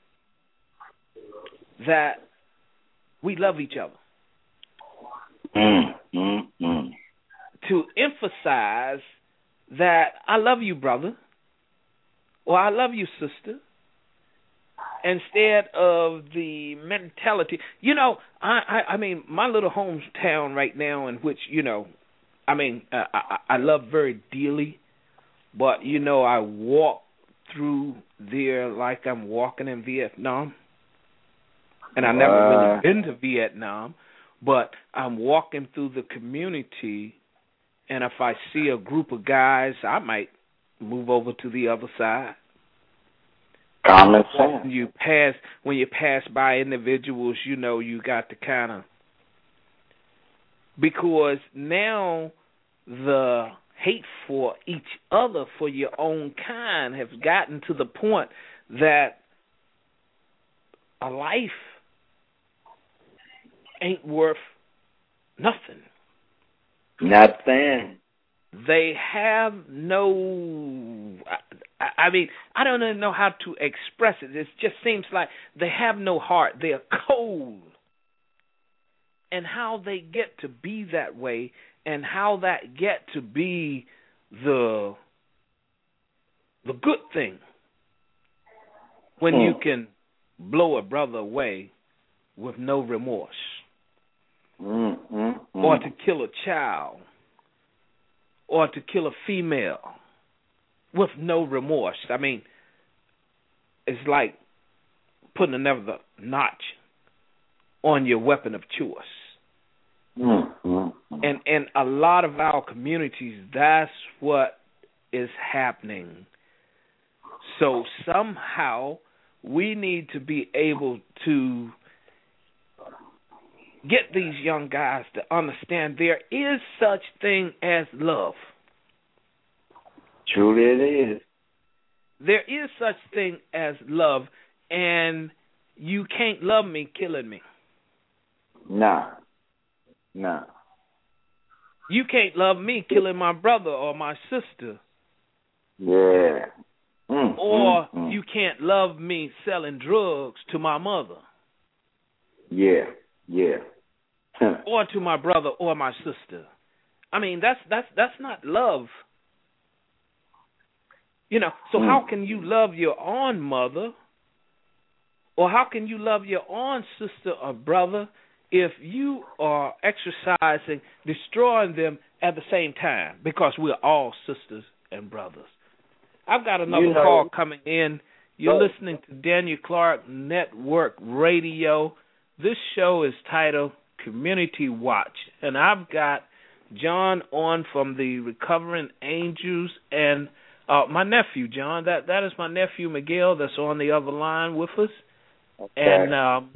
that we love each other. Mm, mm, mm. To emphasize that I love you, brother, or I love you, sister, instead of the mentality. You know, I, I, I mean, my little hometown right now, in which, you know, I mean, uh, I, I love very dearly, but, you know, I walk through there like I'm walking in Vietnam. And I never uh, really been to Vietnam, but I'm walking through the community, and if I see a group of guys, I might move over to the other side. Common sense. When you pass, when you pass by individuals, you know, you got to kind of, because now the hate for each other, for your own kind, has gotten to the point that a life ain't worth nothing. Nothing. They have no, I, I mean, I don't even know how to express it. It just seems like they have no heart. They are cold. And how they get to be that way, and how that get to be the the good thing, when mm. you can blow a brother away with no remorse, mm, mm, mm. or to kill a child, or to kill a female with no remorse. I mean, it's like putting another notch on your weapon of choice. Mm, mm, mm. And in a lot of our communities, that's what is happening. So somehow we need to be able to get these young guys to understand there is such thing as love. Truly it is. There is such thing as love, and you can't love me killing me. Nah. Nah. You can't love me killing my brother or my sister. Yeah. Mm, or mm, mm. you can't love me selling drugs to my mother. Yeah. Yeah. Or to my brother or my sister. I mean, that's that's that's not love. You know, so mm. how can you love your own mother, or how can you love your own sister or brother if you are exercising, destroying them at the same time? Because we're all sisters and brothers. I've got another you know, call coming in. You're oh. listening to Daniel Clark Network Radio. This show is titled Community Watch, and I've got John on from the Recovering Angels, and uh, my nephew, John. That that is my nephew, Miguel, that's on the other line with us. Okay. And um,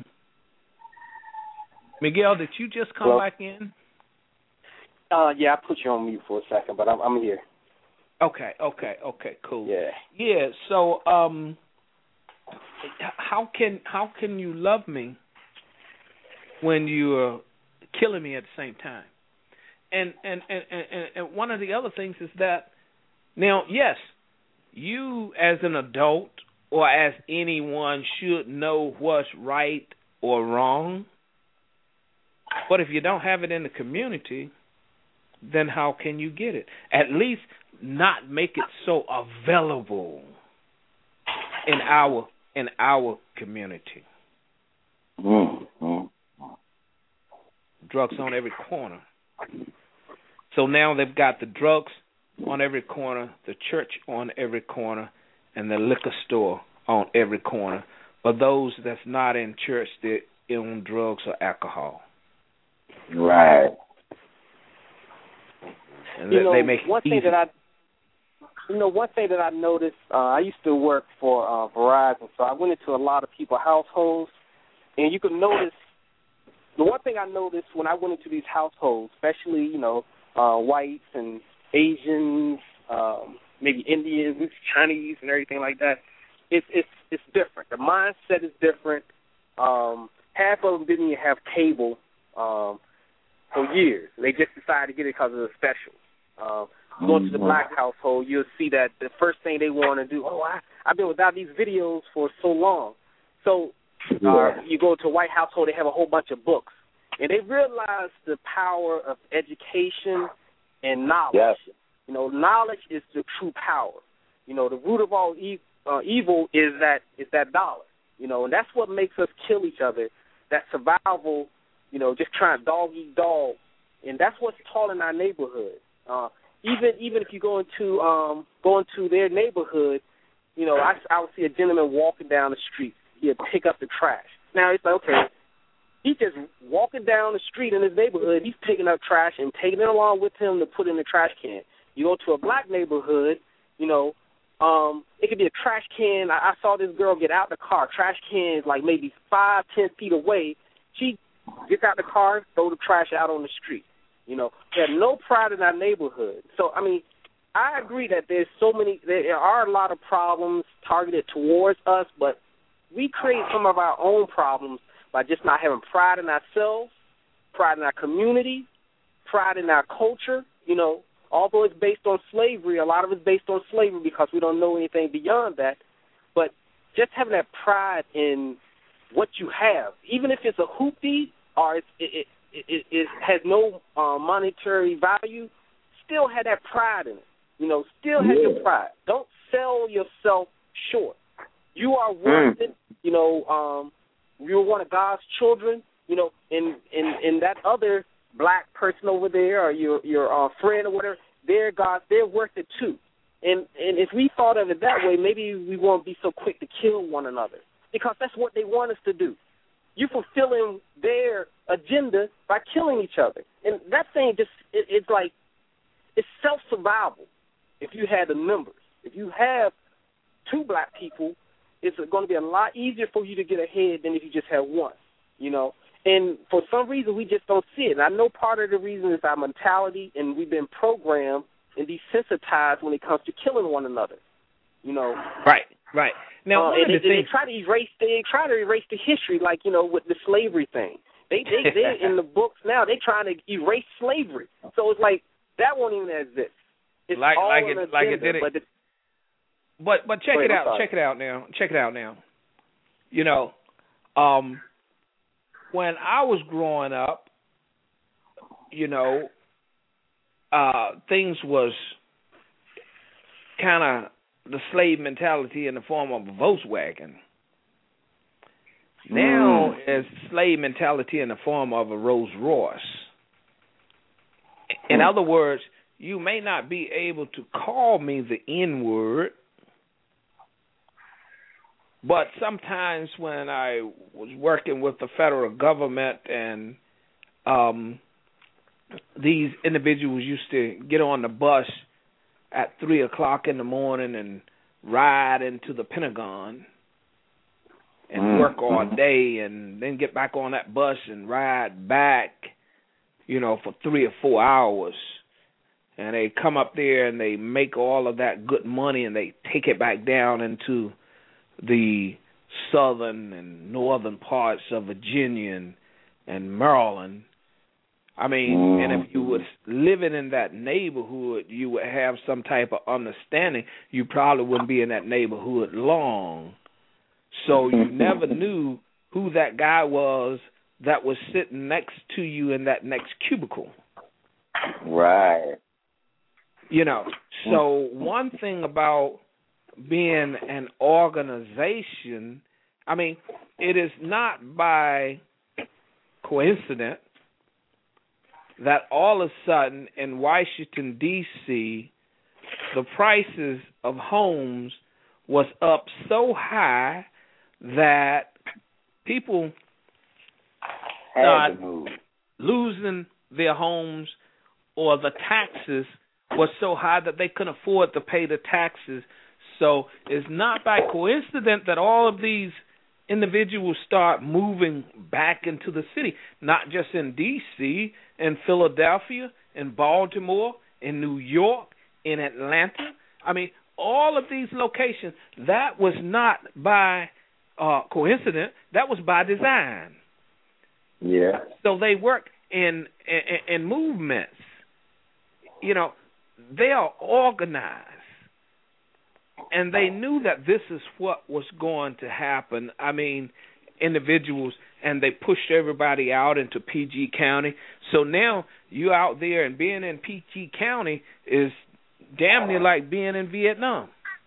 Miguel, did you just come well, back in? Uh, yeah, I put you on mute for a second, but I'm, I'm here. Okay, okay, okay, cool. Yeah. Yeah. So, um, how can how can you love me when you're killing me at the same time? And and, and, and, and one of the other things is that, now, yes, you as an adult or as anyone should know what's right or wrong. But if you don't have it in the community, then how can you get it? At least not make it so available in our in our community. Mm-hmm. Drugs on every corner. So now they've got the drugs on every corner, the church on every corner, and the liquor store on every corner. But those that's not in church, they're on drugs or alcohol. Right. And you they, know, they make one it thing easy. that I you know, one thing that I noticed, uh, I used to work for uh, Verizon, so I went into a lot of people's households, and you could notice, the one thing I noticed when I went into these households, especially, you know, uh, whites and Asians, um, maybe Indians, Chinese, and everything like that, it's it's it's different. The mindset is different. Um, half of them didn't even have cable um, for years. They just decided to get it because of the specials. Uh, going to the black household, you'll see that the first thing they want to do, oh, I, I've been without these videos for so long. So uh, yeah. you go to a white household, they have a whole bunch of books. And they realize the power of education and knowledge. Yes. You know, knowledge is the true power. You know, the root of all e- uh, evil is that is that dollar. You know, and that's what makes us kill each other. That survival, you know, just trying to dog eat dog. And that's what's taught in our neighborhood. Uh, even even if you go into um, go into their neighborhood, you know, I, I would see a gentleman walking down the street. He'd pick up the trash. Now it's like, okay, he's just walking down the street in his neighborhood. He's picking up trash and taking it along with him to put in the trash can. You go to a black neighborhood, you know, um, it could be a trash can. I, I saw this girl get out the car. Trash can is like maybe five, ten feet away. She gets out the car, throw the trash out on the street. You know, we have no pride in our neighborhood. So, I mean, I agree that there's so many, there are a lot of problems targeted towards us, but we create some of our own problems by just not having pride in ourselves, pride in our community, pride in our culture. You know, although it's based on slavery, a lot of it's based on slavery because we don't know anything beyond that. But just having that pride in what you have, even if it's a hoopty or it's, it, it, it, it has no uh, monetary value, still have that pride in it. You know, still have yeah. your pride. Don't sell yourself short. You are worth mm. it. You know, um, you're one of God's children. You know, and in in that other black person over there, or your your uh, friend or whatever, they're God. They're worth it too. And and if we thought of it that way, maybe we won't be so quick to kill one another because that's what they want us to do. You're fulfilling their agenda by killing each other, and that thing just it, it's like it's self-survival. If you had the numbers, if you have two black people, it's going to be a lot easier for you to get ahead than if you just have one, you know. And for some reason, we just don't see it. And I know part of the reason is our mentality, and we've been programmed and desensitized when it comes to killing one another, you know. Right, right. Now, uh, one and of the they, things... they try to erase they try to erase the history, like, you know, with the slavery thing. They they they in the books now they're trying to erase slavery. So it's like that won't even exist. It's like all like an it agenda, like it did it. But, it, but but check wait, it out. Check it out now. Check it out now. You know, um, when I was growing up, you know, uh, things was kind of the slave mentality in the form of a Volkswagen. Now mm. it's slave mentality in the form of a Rolls Royce. In mm. other words, you may not be able to call me the N-word, but sometimes when I was working with the federal government and um, these individuals used to get on the bus at three o'clock in the morning and ride into the Pentagon and mm. work all day and then get back on that bus and ride back, you know, for three or four hours. And they come up there and they make all of that good money and they take it back down into the southern and northern parts of Virginia and, and Maryland. I mean, mm. and if you was living in that neighborhood, you would have some type of understanding. You probably wouldn't be in that neighborhood long. So you never knew who that guy was that was sitting next to you in that next cubicle. Right. You know, so one thing about being an organization, I mean, it is not by coincidence that all of a sudden in Washington, D C, the prices of homes was up so high that people started losing their homes or the taxes was so high that they couldn't afford to pay the taxes. So it's not by coincidence that all of these individuals start moving back into the city, not just in D C, in Philadelphia, in Baltimore, in New York, in Atlanta. I mean, all of these locations, that was not by uh, coincidence. That was by design. Yeah. So they work in, in, in movements. You know, they are organized. And they knew that this is what was going to happen. I mean, individuals, and they pushed everybody out into P G County. So now you out there, and being in P G County is damn near like being in Vietnam.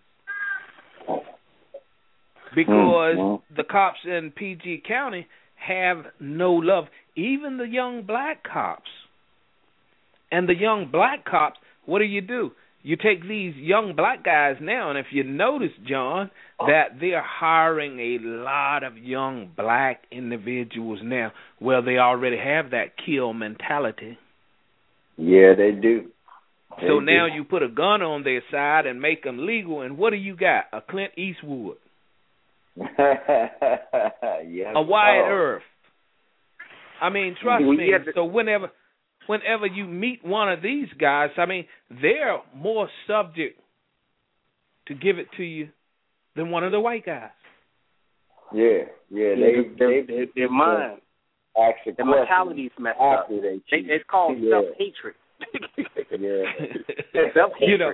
Because mm-hmm. the cops in P G County have no love. Even the young black cops. And the young black cops, what do you do? You take these young black guys now, and if you notice, John, that they're hiring a lot of young black individuals now. Well, they already have that kill mentality. Yeah, they do. They so do. Now you put a gun on their side and make them legal, and what do you got? A Clint Eastwood. Yes. A Wyatt oh. Earp. I mean, trust we me. to- so whenever... Whenever you meet one of these guys, I mean, they're more subject to give it to you than one of the white guys. Yeah, yeah, yeah they, their, they, their, their mind, their mentality's messed up. They they, it's called yeah. self-hatred. yeah, self-hatred. You know,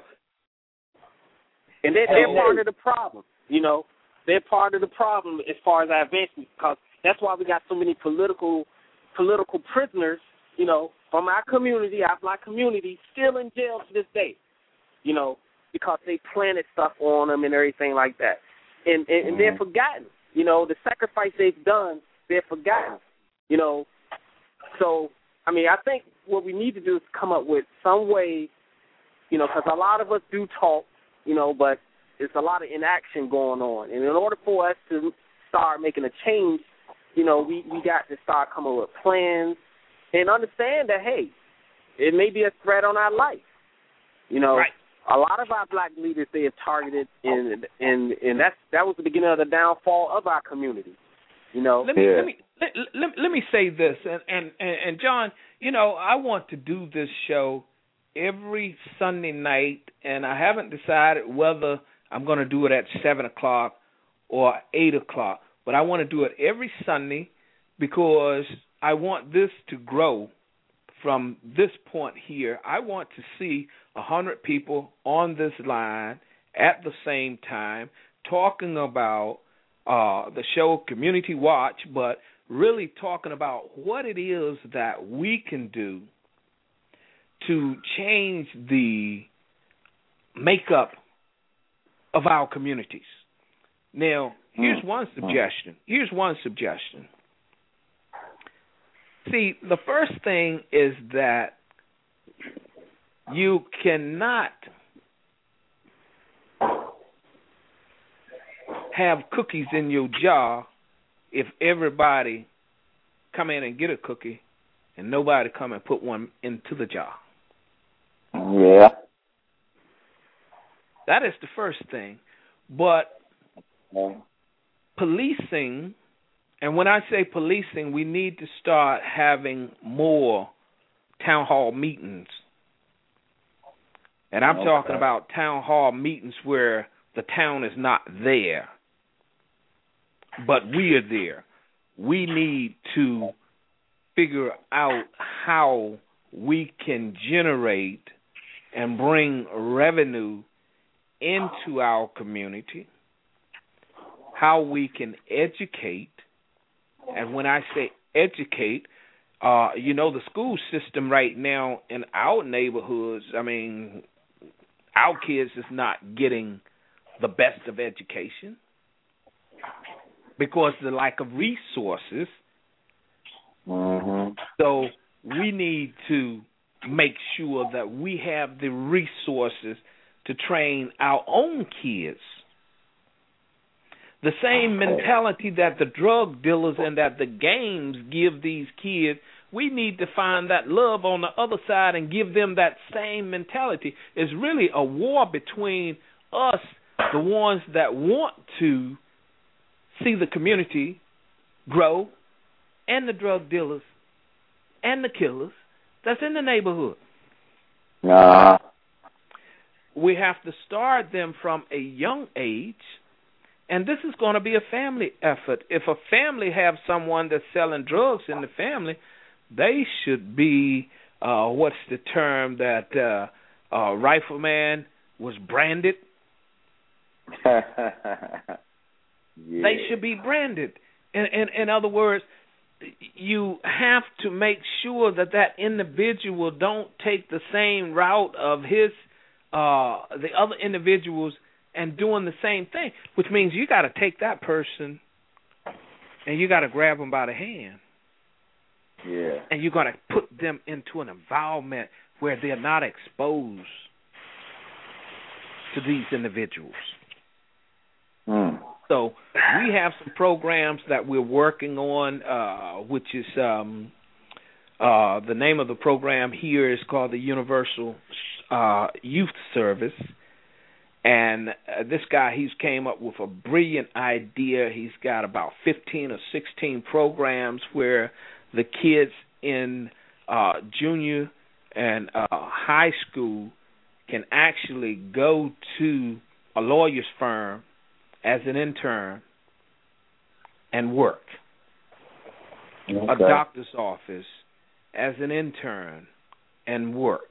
and they're, they're part of the problem. You know, they're part of the problem as far as our advancement, because that's why we got so many political political prisoners. You know, from our community, our black community, still in jail to this day, you know, because they planted stuff on them and everything like that. And, and, and they're forgotten. You know, the sacrifice they've done, they're forgotten. You know, so, I mean, I think what we need to do is come up with some way, you know, because a lot of us do talk, you know, but there's a lot of inaction going on. And in order for us to start making a change, you know, we, we got to start coming up with plans, and understand that, hey, it may be a threat on our life. You know, right. A lot of our black leaders they have targeted, and and and that's that was the beginning of the downfall of our community. You know, let me yeah. let me let, let, let me say this, and, and and and John, you know, I want to do this show every Sunday night, and I haven't decided whether I'm going to do it at seven o'clock or eight o'clock, but I want to do it every Sunday because I want this to grow from this point here. I want to see one hundred people on this line at the same time talking about uh, the show Community Watch, but really talking about what it is that we can do to change the makeup of our communities. Now, here's one suggestion. Here's one suggestion. See, the first thing is that you cannot have cookies in your jar if everybody come in and get a cookie and nobody come and put one into the jar. Yeah. That is the first thing. But yeah. policing, and when I say policing, we need to start having more town hall meetings. And I'm okay. talking about town hall meetings where the town is not there, but we are there. We need to figure out how we can generate and bring revenue into our community, how we can educate. And when I say educate, uh, you know, the school system right now in our neighborhoods, I mean, our kids is not getting the best of education because of the lack of resources. Mm-hmm. So we need to make sure that we have the resources to train our own kids. The same mentality that the drug dealers and that the gangs give these kids, We need to find that love on the other side and give them that same mentality. It's really a war between us, the ones that want to see the community grow, and the drug dealers and the killers that's in the neighborhood. Uh, we have to start them from a young age, and this is going to be a family effort. If a family have someone that's selling drugs in the family, they should be, uh, what's the term that uh, uh, Rifleman was branded? yeah. They should be branded. In, in, in other words, you have to make sure that that individual don't take the same route of his, uh, the other individuals and doing the same thing, which means you got to take that person and you got to grab them by the hand. Yeah. And you're going to put them into an environment where they're not exposed to these individuals. Mm. So we have some programs that we're working on, uh, which is um, uh, the name of the program here is called the Universal uh, Youth Service. And uh, this guy, he's came up with a brilliant idea. He's got about fifteen or sixteen programs where the kids in uh, junior and uh, high school can actually go to a lawyer's firm as an intern and work. Okay. A doctor's office as an intern and work.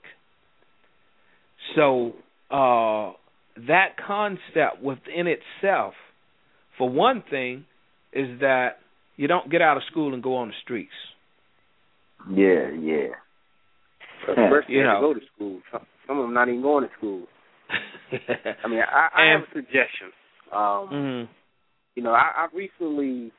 So uh, that concept within itself, for one thing, is that you don't get out of school and go on the streets. Yeah, yeah. First, you you know, go to school. Some, some of them not even going to school. I mean, I, I and, have a suggestion. Um, mm-hmm. You know, I, I recently,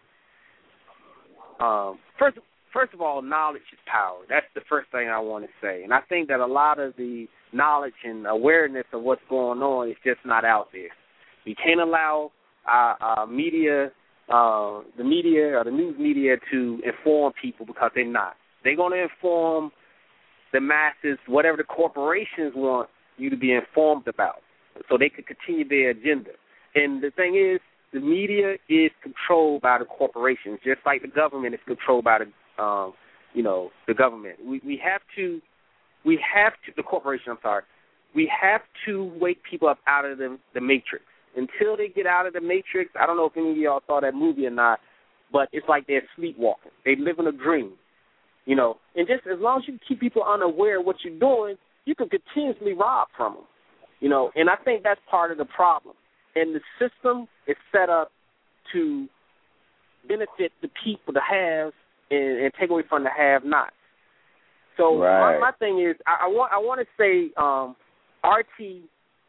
um, first, first of all, knowledge is power. That's the first thing I want to say. And I think that a lot of the knowledge and awareness of what's going on is just not out there. We can't allow our, our media, uh, the media or the news media to inform people because they're not. They're going to inform the masses, whatever the corporations want you to be informed about, so they can continue their agenda. And the thing is, the media is controlled by the corporations, just like the government is controlled by the, um, you know, the government. We we have to, we have to, the corporation, I'm sorry, we have to wake people up out of the, the matrix. Until they get out of the matrix, I don't know if any of y'all saw that movie or not, but it's like they're sleepwalking. They live in a dream, you know. And just as long as you keep people unaware of what you're doing, you can continuously rob from them, you know. And I think that's part of the problem. And the system is set up to benefit the people, the haves, and, and take away from the have-nots. So right. my, my thing is, I, I want I want to say um, R T,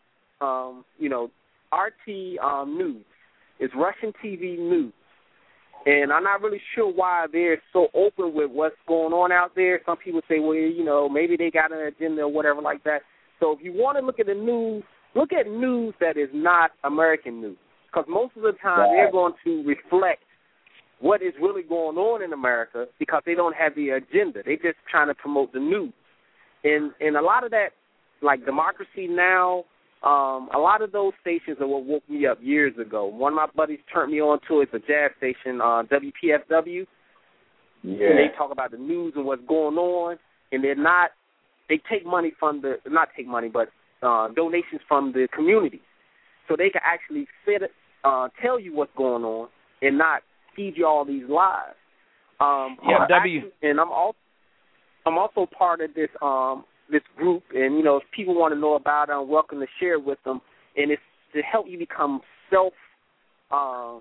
um, you know, R T um, News is Russian T V news, and I'm not really sure why they're so open with what's going on out there. Some people say, well, you know, maybe they got an agenda or whatever like that. So if you want to look at the news, look at news that is not American news, because most of the time right. they're going to reflect what is really going on in America because they don't have the agenda. They're just trying to promote the news. And and a lot of that, like Democracy Now!, um, a lot of those stations are what woke me up years ago. One of my buddies turned me on to it. It's a jazz station, uh, W P F W. Yeah. And they talk about the news and what's going on, and they're not, they take money from the, not take money, but Uh, donations from the community, so they can actually fit, uh, tell you what's going on and not feed you all these lies. Um, yeah, W. Actually, and I'm also I'm also part of this um, this group, and you know, if people want to know about it, I'm welcome to share with them. And it's to help you become self, uh,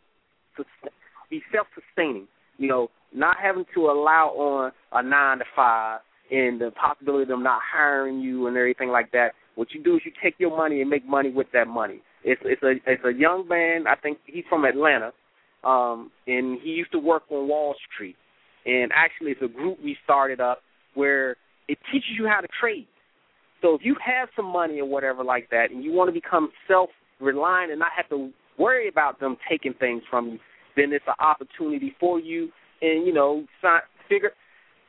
be self-sustaining. You know, not having to allow on a nine to five and the possibility of them not hiring you and everything like that. What you do is you take your money and make money with that money. It's it's a it's a young man. I think he's from Atlanta, um, and he used to work on Wall Street. And actually, it's a group we started up where it teaches you how to trade. So if you have some money or whatever like that, and you want to become self-reliant and not have to worry about them taking things from you, then it's an opportunity for you. And you know, figure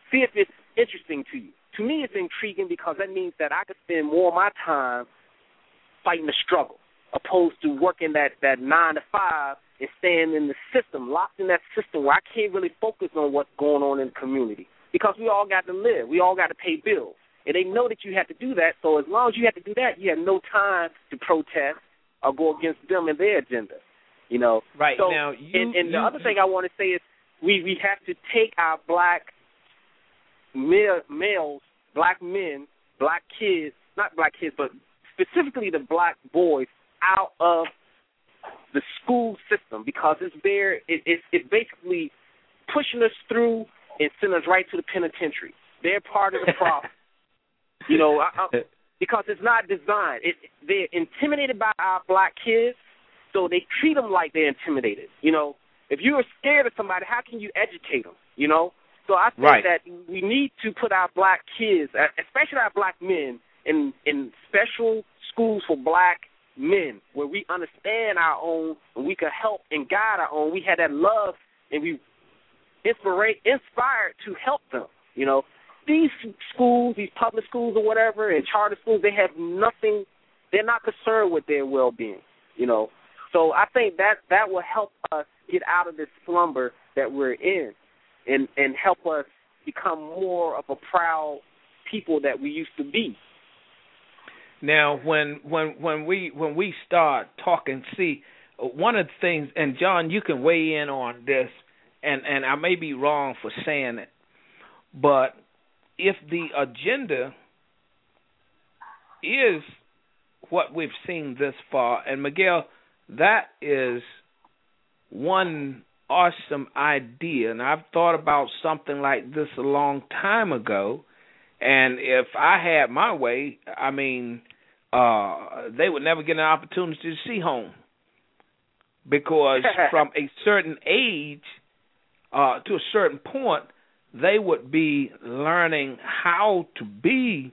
see if it's interesting to you. To me, it's intriguing because that means that I could spend more of my time fighting the struggle, opposed to working that, that nine to five and staying in the system, locked in that system where I can't really focus on what's going on in the community. Because we all got to live. We all got to pay bills. And they know that you have to do that, so as long as you have to do that, you have no time to protest or go against them and their agenda. You know? Right. So, now, you, and, and you, the other thing I want to say is we, we have to take our black male, males, black men, black kids, not black kids, but specifically the black boys out of the school system because it's there. It, it's it's basically pushing us through and sending us right to the penitentiary. They're part of the problem, you know, I, I, because it's not designed. It, they're intimidated by our black kids, so they treat them like they're intimidated. You know, if you're scared of somebody, how can you educate them? You know, so I think right. that we need to put our black kids, especially our black men, in in special schools for black men where we understand our own and we can help and guide our own. We had that love and we inspire, inspired to help them. You know, these schools, these public schools or whatever, and charter schools, they have nothing. They're not concerned with their well-being. You know, so I think that that will help us get out of this slumber that we're in, and and help us become more of a proud people that we used to be. Now, when when when we when we start talking, see, one of the things, and John, you can weigh in on this, and, and I may be wrong for saying it, but if the agenda is what we've seen this far, and Miguel, that is one awesome idea, and I've thought about something like this a long time ago. And if I had my way, I mean, uh, they would never get an opportunity to see home because from a certain age uh, to a certain point, they would be learning how to be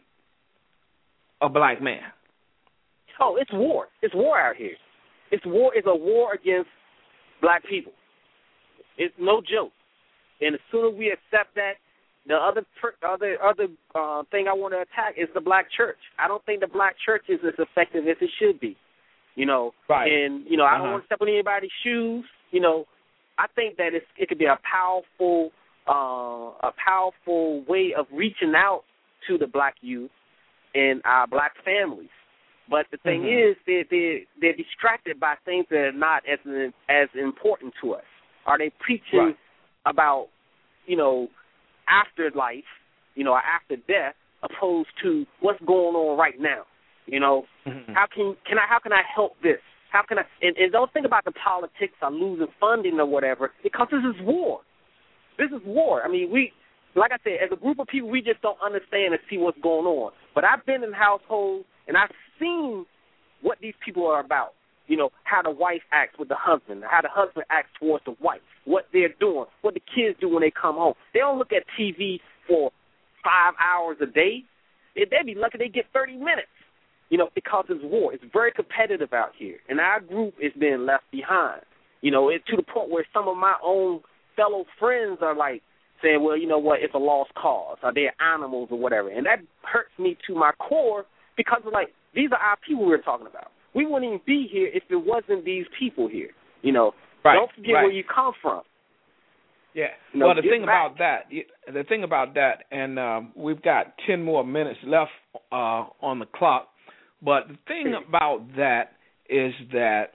a black man. Oh, it's war. It's war out here. It's war. It's a war against black people. It's no joke. And as soon as we accept that, the other other other uh, thing I want to attack is the black church. I don't think the black church is as effective as it should be. You know, right. And you know, I don't uh-huh. want to step on anybody's shoes. You know, I think that it's, it could be a powerful uh, a powerful way of reaching out to the black youth and our black families. But the thing mm-hmm. is, they're, they're, they're distracted by things that are not as as important to us. Are they preaching right. about, you know, afterlife, you know, after death, opposed to what's going on right now? You know, mm-hmm. how can can I how can I help this? How can I and, and don't think about the politics or losing funding or whatever, because this is war. This is war. I mean, we, like I said, as a group of people, we just don't understand and see what's going on. But I've been in households and I've seen what these people are about. You know, how the wife acts with the husband, how the husband acts towards the wife, what they're doing, what the kids do when they come home. They don't look at T V for five hours a day. They'd be lucky they get thirty minutes, you know, because it's war. It's very competitive out here. And our group is being left behind. You know, it's to the point where some of my own fellow friends are like saying, well, you know what, it's a lost cause, or they're animals or whatever. And that hurts me to my core because, of like, these are our people we're talking about. We wouldn't even be here if it wasn't these people here. You know, right, don't forget right. where you come from. Yeah. You know, well, the thing back. about that, the thing about that, and um, we've got ten more minutes left uh, on the clock. But the thing about that is that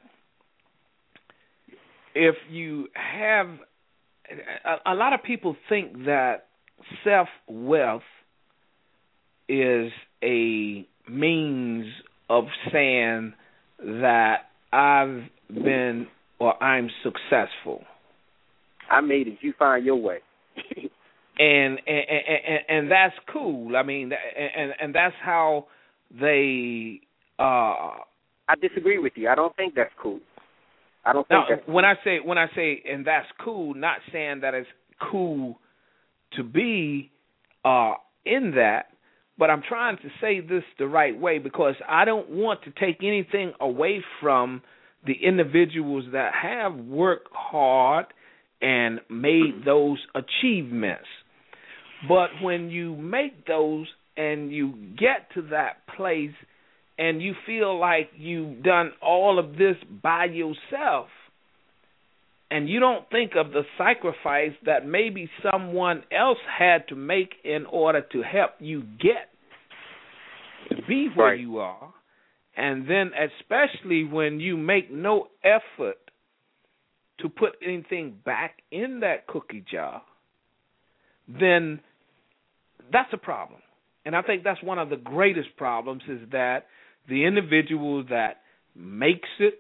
if you have a, a lot of people think that self-wealth is a means of saying that I've been or I'm successful. I made it. You find your way. and, and and and that's cool. I mean, and and that's how they. Uh, I disagree with you. I don't think that's cool. I don't think now, that's cool. when I say when I say and that's cool, not saying that it's cool to be uh, in that. But I'm trying to say this the right way because I don't want to take anything away from the individuals that have worked hard and made those achievements. But when you make those and you get to that place and you feel like you've done all of this by yourself, and you don't think of the sacrifice that maybe someone else had to make in order to help you get to be where right. you are, and then especially when you make no effort to put anything back in that cookie jar, then that's a problem. And I think that's one of the greatest problems is that the individual that makes it,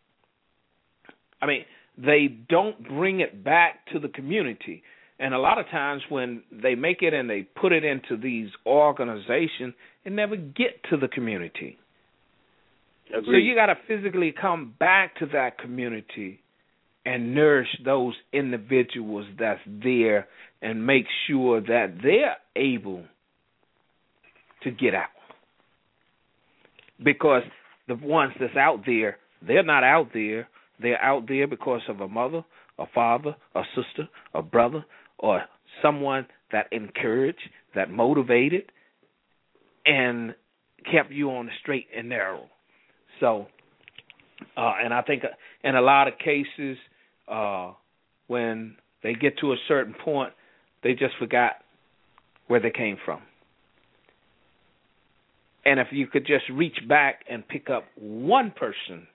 I mean, they don't bring it back to the community. And a lot of times when they make it and they put it into these organizations, it never get to the community. Agreed. So you got to physically come back to that community and nourish those individuals that's there and make sure that they're able to get out. Because the ones that's out there, they're not out there. They're out there because of a mother, a father, a sister, a brother, or someone that encouraged, that motivated, and kept you on the straight and narrow. So, uh, and I think in a lot of cases, uh, when they get to a certain point, they just forgot where they came from. And if you could just reach back and pick up one person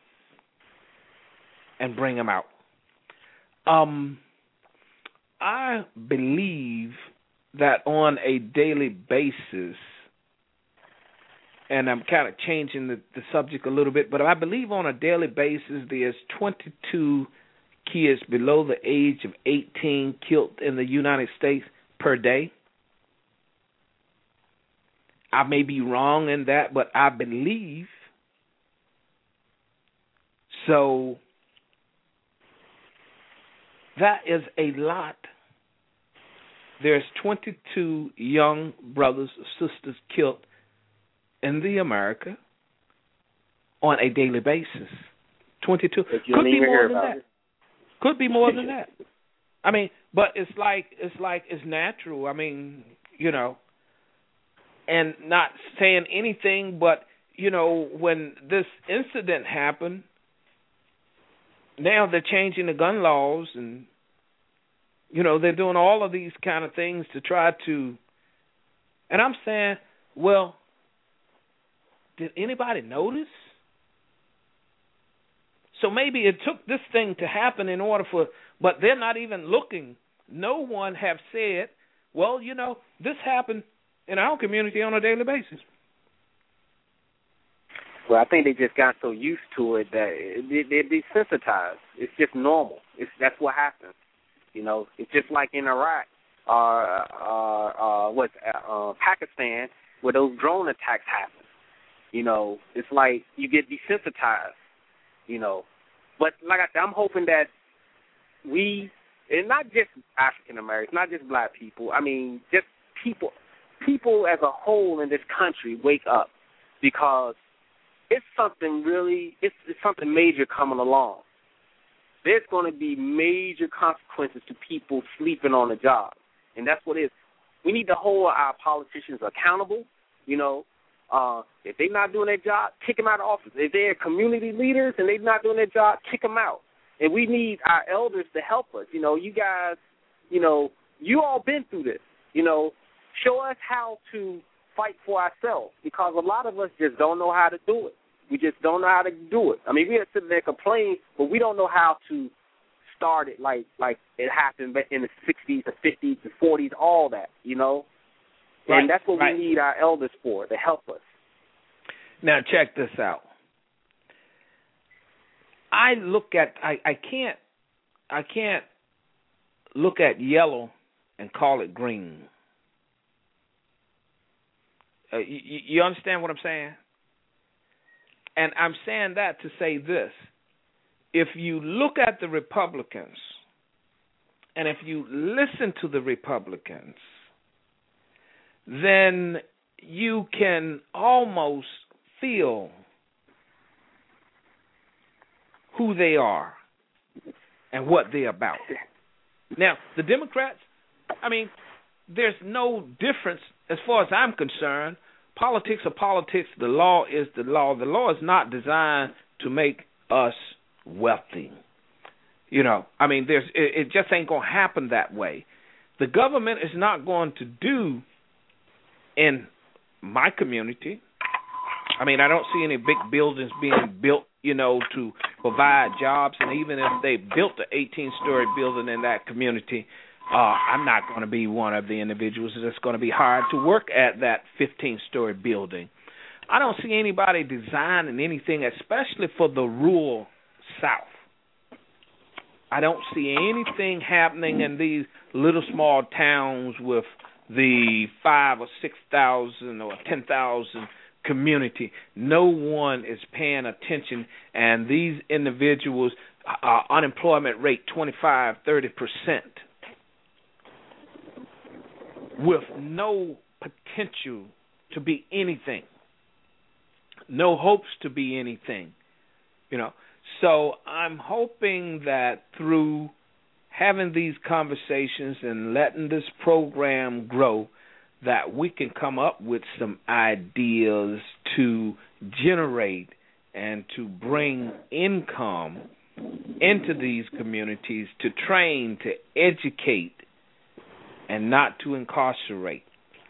and bring them out. Um, I believe that on a daily basis, and I'm kind of changing the, the subject a little bit, but I believe on a daily basis there's twenty-two kids below the age of eighteen killed in the United States per day. I may be wrong in that, but I believe so. That is a lot. There's twenty-two young brothers or sisters killed in the America on a daily basis. twenty-two. Could be more than that. It. Could be more than that. I mean, but it's like it's like it's natural. I mean, you know, and not saying anything, but you know, when this incident happened, now they're changing the gun laws, and you know they're doing all of these kind of things to try to. And I'm saying, well, did anybody notice? So maybe it took this thing to happen in order for, but they're not even looking. No one have said, well, you know, this happened in our community on a daily basis. Well, I think they just got so used to it that they, they're desensitized. It's just normal. It's that's what happens. You know, it's just like in Iraq or uh, uh, what uh, Pakistan, where those drone attacks happen. You know, it's like you get desensitized. You know, but like I said, I'm hoping that we, and not just African Americans, not just black people. I mean, just people, people as a whole in this country wake up, because it's something really, it's, it's something major coming along. There's going to be major consequences to people sleeping on the job, and that's what it is. We need to hold our politicians accountable. You know, uh, if they're not doing their job, kick them out of office. If they're community leaders and they're not doing their job, kick them out. And we need our elders to help us. You know, you guys, you know, you all been through this. You know, show us how to fight for ourselves, because a lot of us just don't know how to do it. We just don't know how to do it. I mean, we sit there and complain, but we don't know how to start it like like it happened in the sixties, the fifties, the forties, all that, you know. Right, and that's what right. we need our elders for, to help us. Now, check this out. I look at, I, I can't, I can't look at yellow and call it green. Uh, you, you understand what I'm saying? And I'm saying that to say this. If you look at the Republicans, and if you listen to the Republicans, then you can almost feel who they are and what they're about. Now, the Democrats, I mean, there's no difference as far as I'm concerned. Politics are politics. The law is the law. The law is not designed to make us wealthy. You know, I mean, there's it, it just ain't going to happen that way. The government is not going to do in my community. I mean, I don't see any big buildings being built, you know, to provide jobs. And even if they built an eighteen-story building in that community, uh, I'm not going to be one of the individuals that's going to be hired to work at that fifteen-story building. I don't see anybody designing anything, especially for the rural South. I don't see anything happening in these little small towns with the five or six thousand or ten thousand community. No one is paying attention, and these individuals, uh, unemployment rate twenty-five, thirty percent, with no potential to be anything, no hopes to be anything, you know. So I'm hoping that through having these conversations and letting this program grow, that we can come up with some ideas to generate and to bring income into these communities, to train, to educate, and not to incarcerate.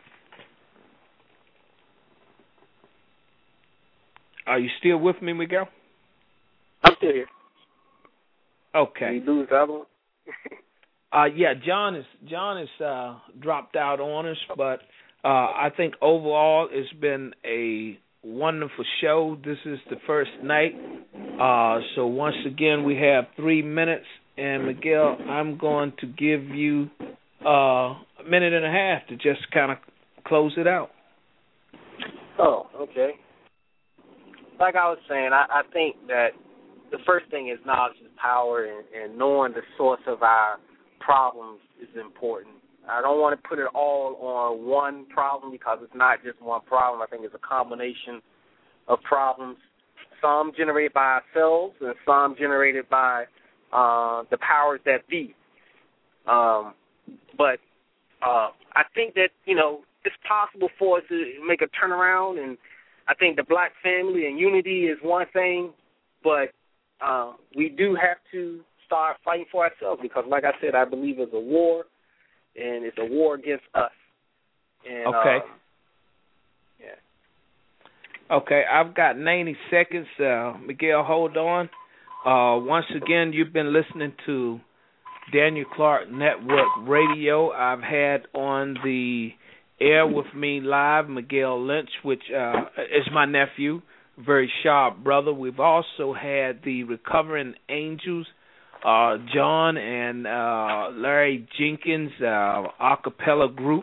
Are you still with me, Miguel? I'm still here. Okay. Did we lose that one? uh, yeah, John is John is uh, dropped out on us, but uh, I think overall it's been a wonderful show. This is the first night, uh, so once again we have three minutes, and Miguel, I'm going to give you uh, a minute and a half to just kind of close it out. Oh, okay. Like I was saying, I, I think that the first thing is knowledge is power, and, and knowing the source of our problems is important. I don't want to put it all on one problem because it's not just one problem. I think it's a combination of problems, some generated by ourselves and some generated by uh, the powers that be. Um, but uh, I think that, you know, it's possible for us to make a turnaround, and I think the black family and unity is one thing, but Uh, we do have to start fighting for ourselves because, like I said, I believe it's a war, and it's a war against us. And, okay. Uh, yeah. Okay, I've got ninety seconds. Uh, Miguel, hold on. Uh, once again, you've been listening to Daniel Clark Network Radio. I've had on the air with me live Miguel Lynch, which uh, is my nephew. Very sharp brother. We've also had the Recovering Angels, uh, John and uh, Larry Jenkins, uh, a cappella group.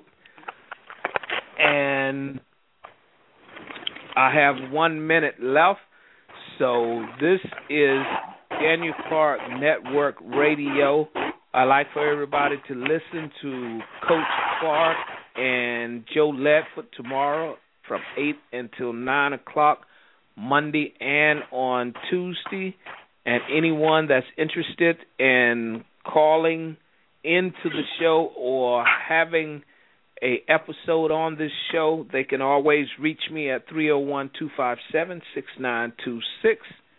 And I have one minute left. So this is Daniel Clark Network Radio. I'd like for everybody to listen to Coach Clark and Joe Ledford tomorrow from eight until nine o'clock. Monday and on Tuesday, and anyone that's interested in calling into the show or having a episode on this show, they can always reach me at three oh one, two five seven, six nine two six.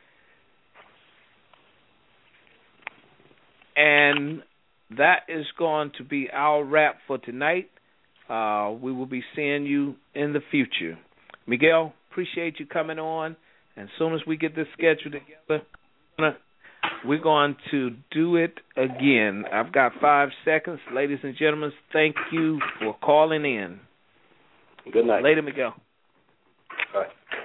And that is going to be our wrap for tonight. Uh, we will be seeing you in the future. Miguel, appreciate you coming on. And as soon as we get this schedule together, we're going to do it again. I've got five seconds. Ladies and gentlemen, thank you for calling in. Good night. Later, Miguel. All right.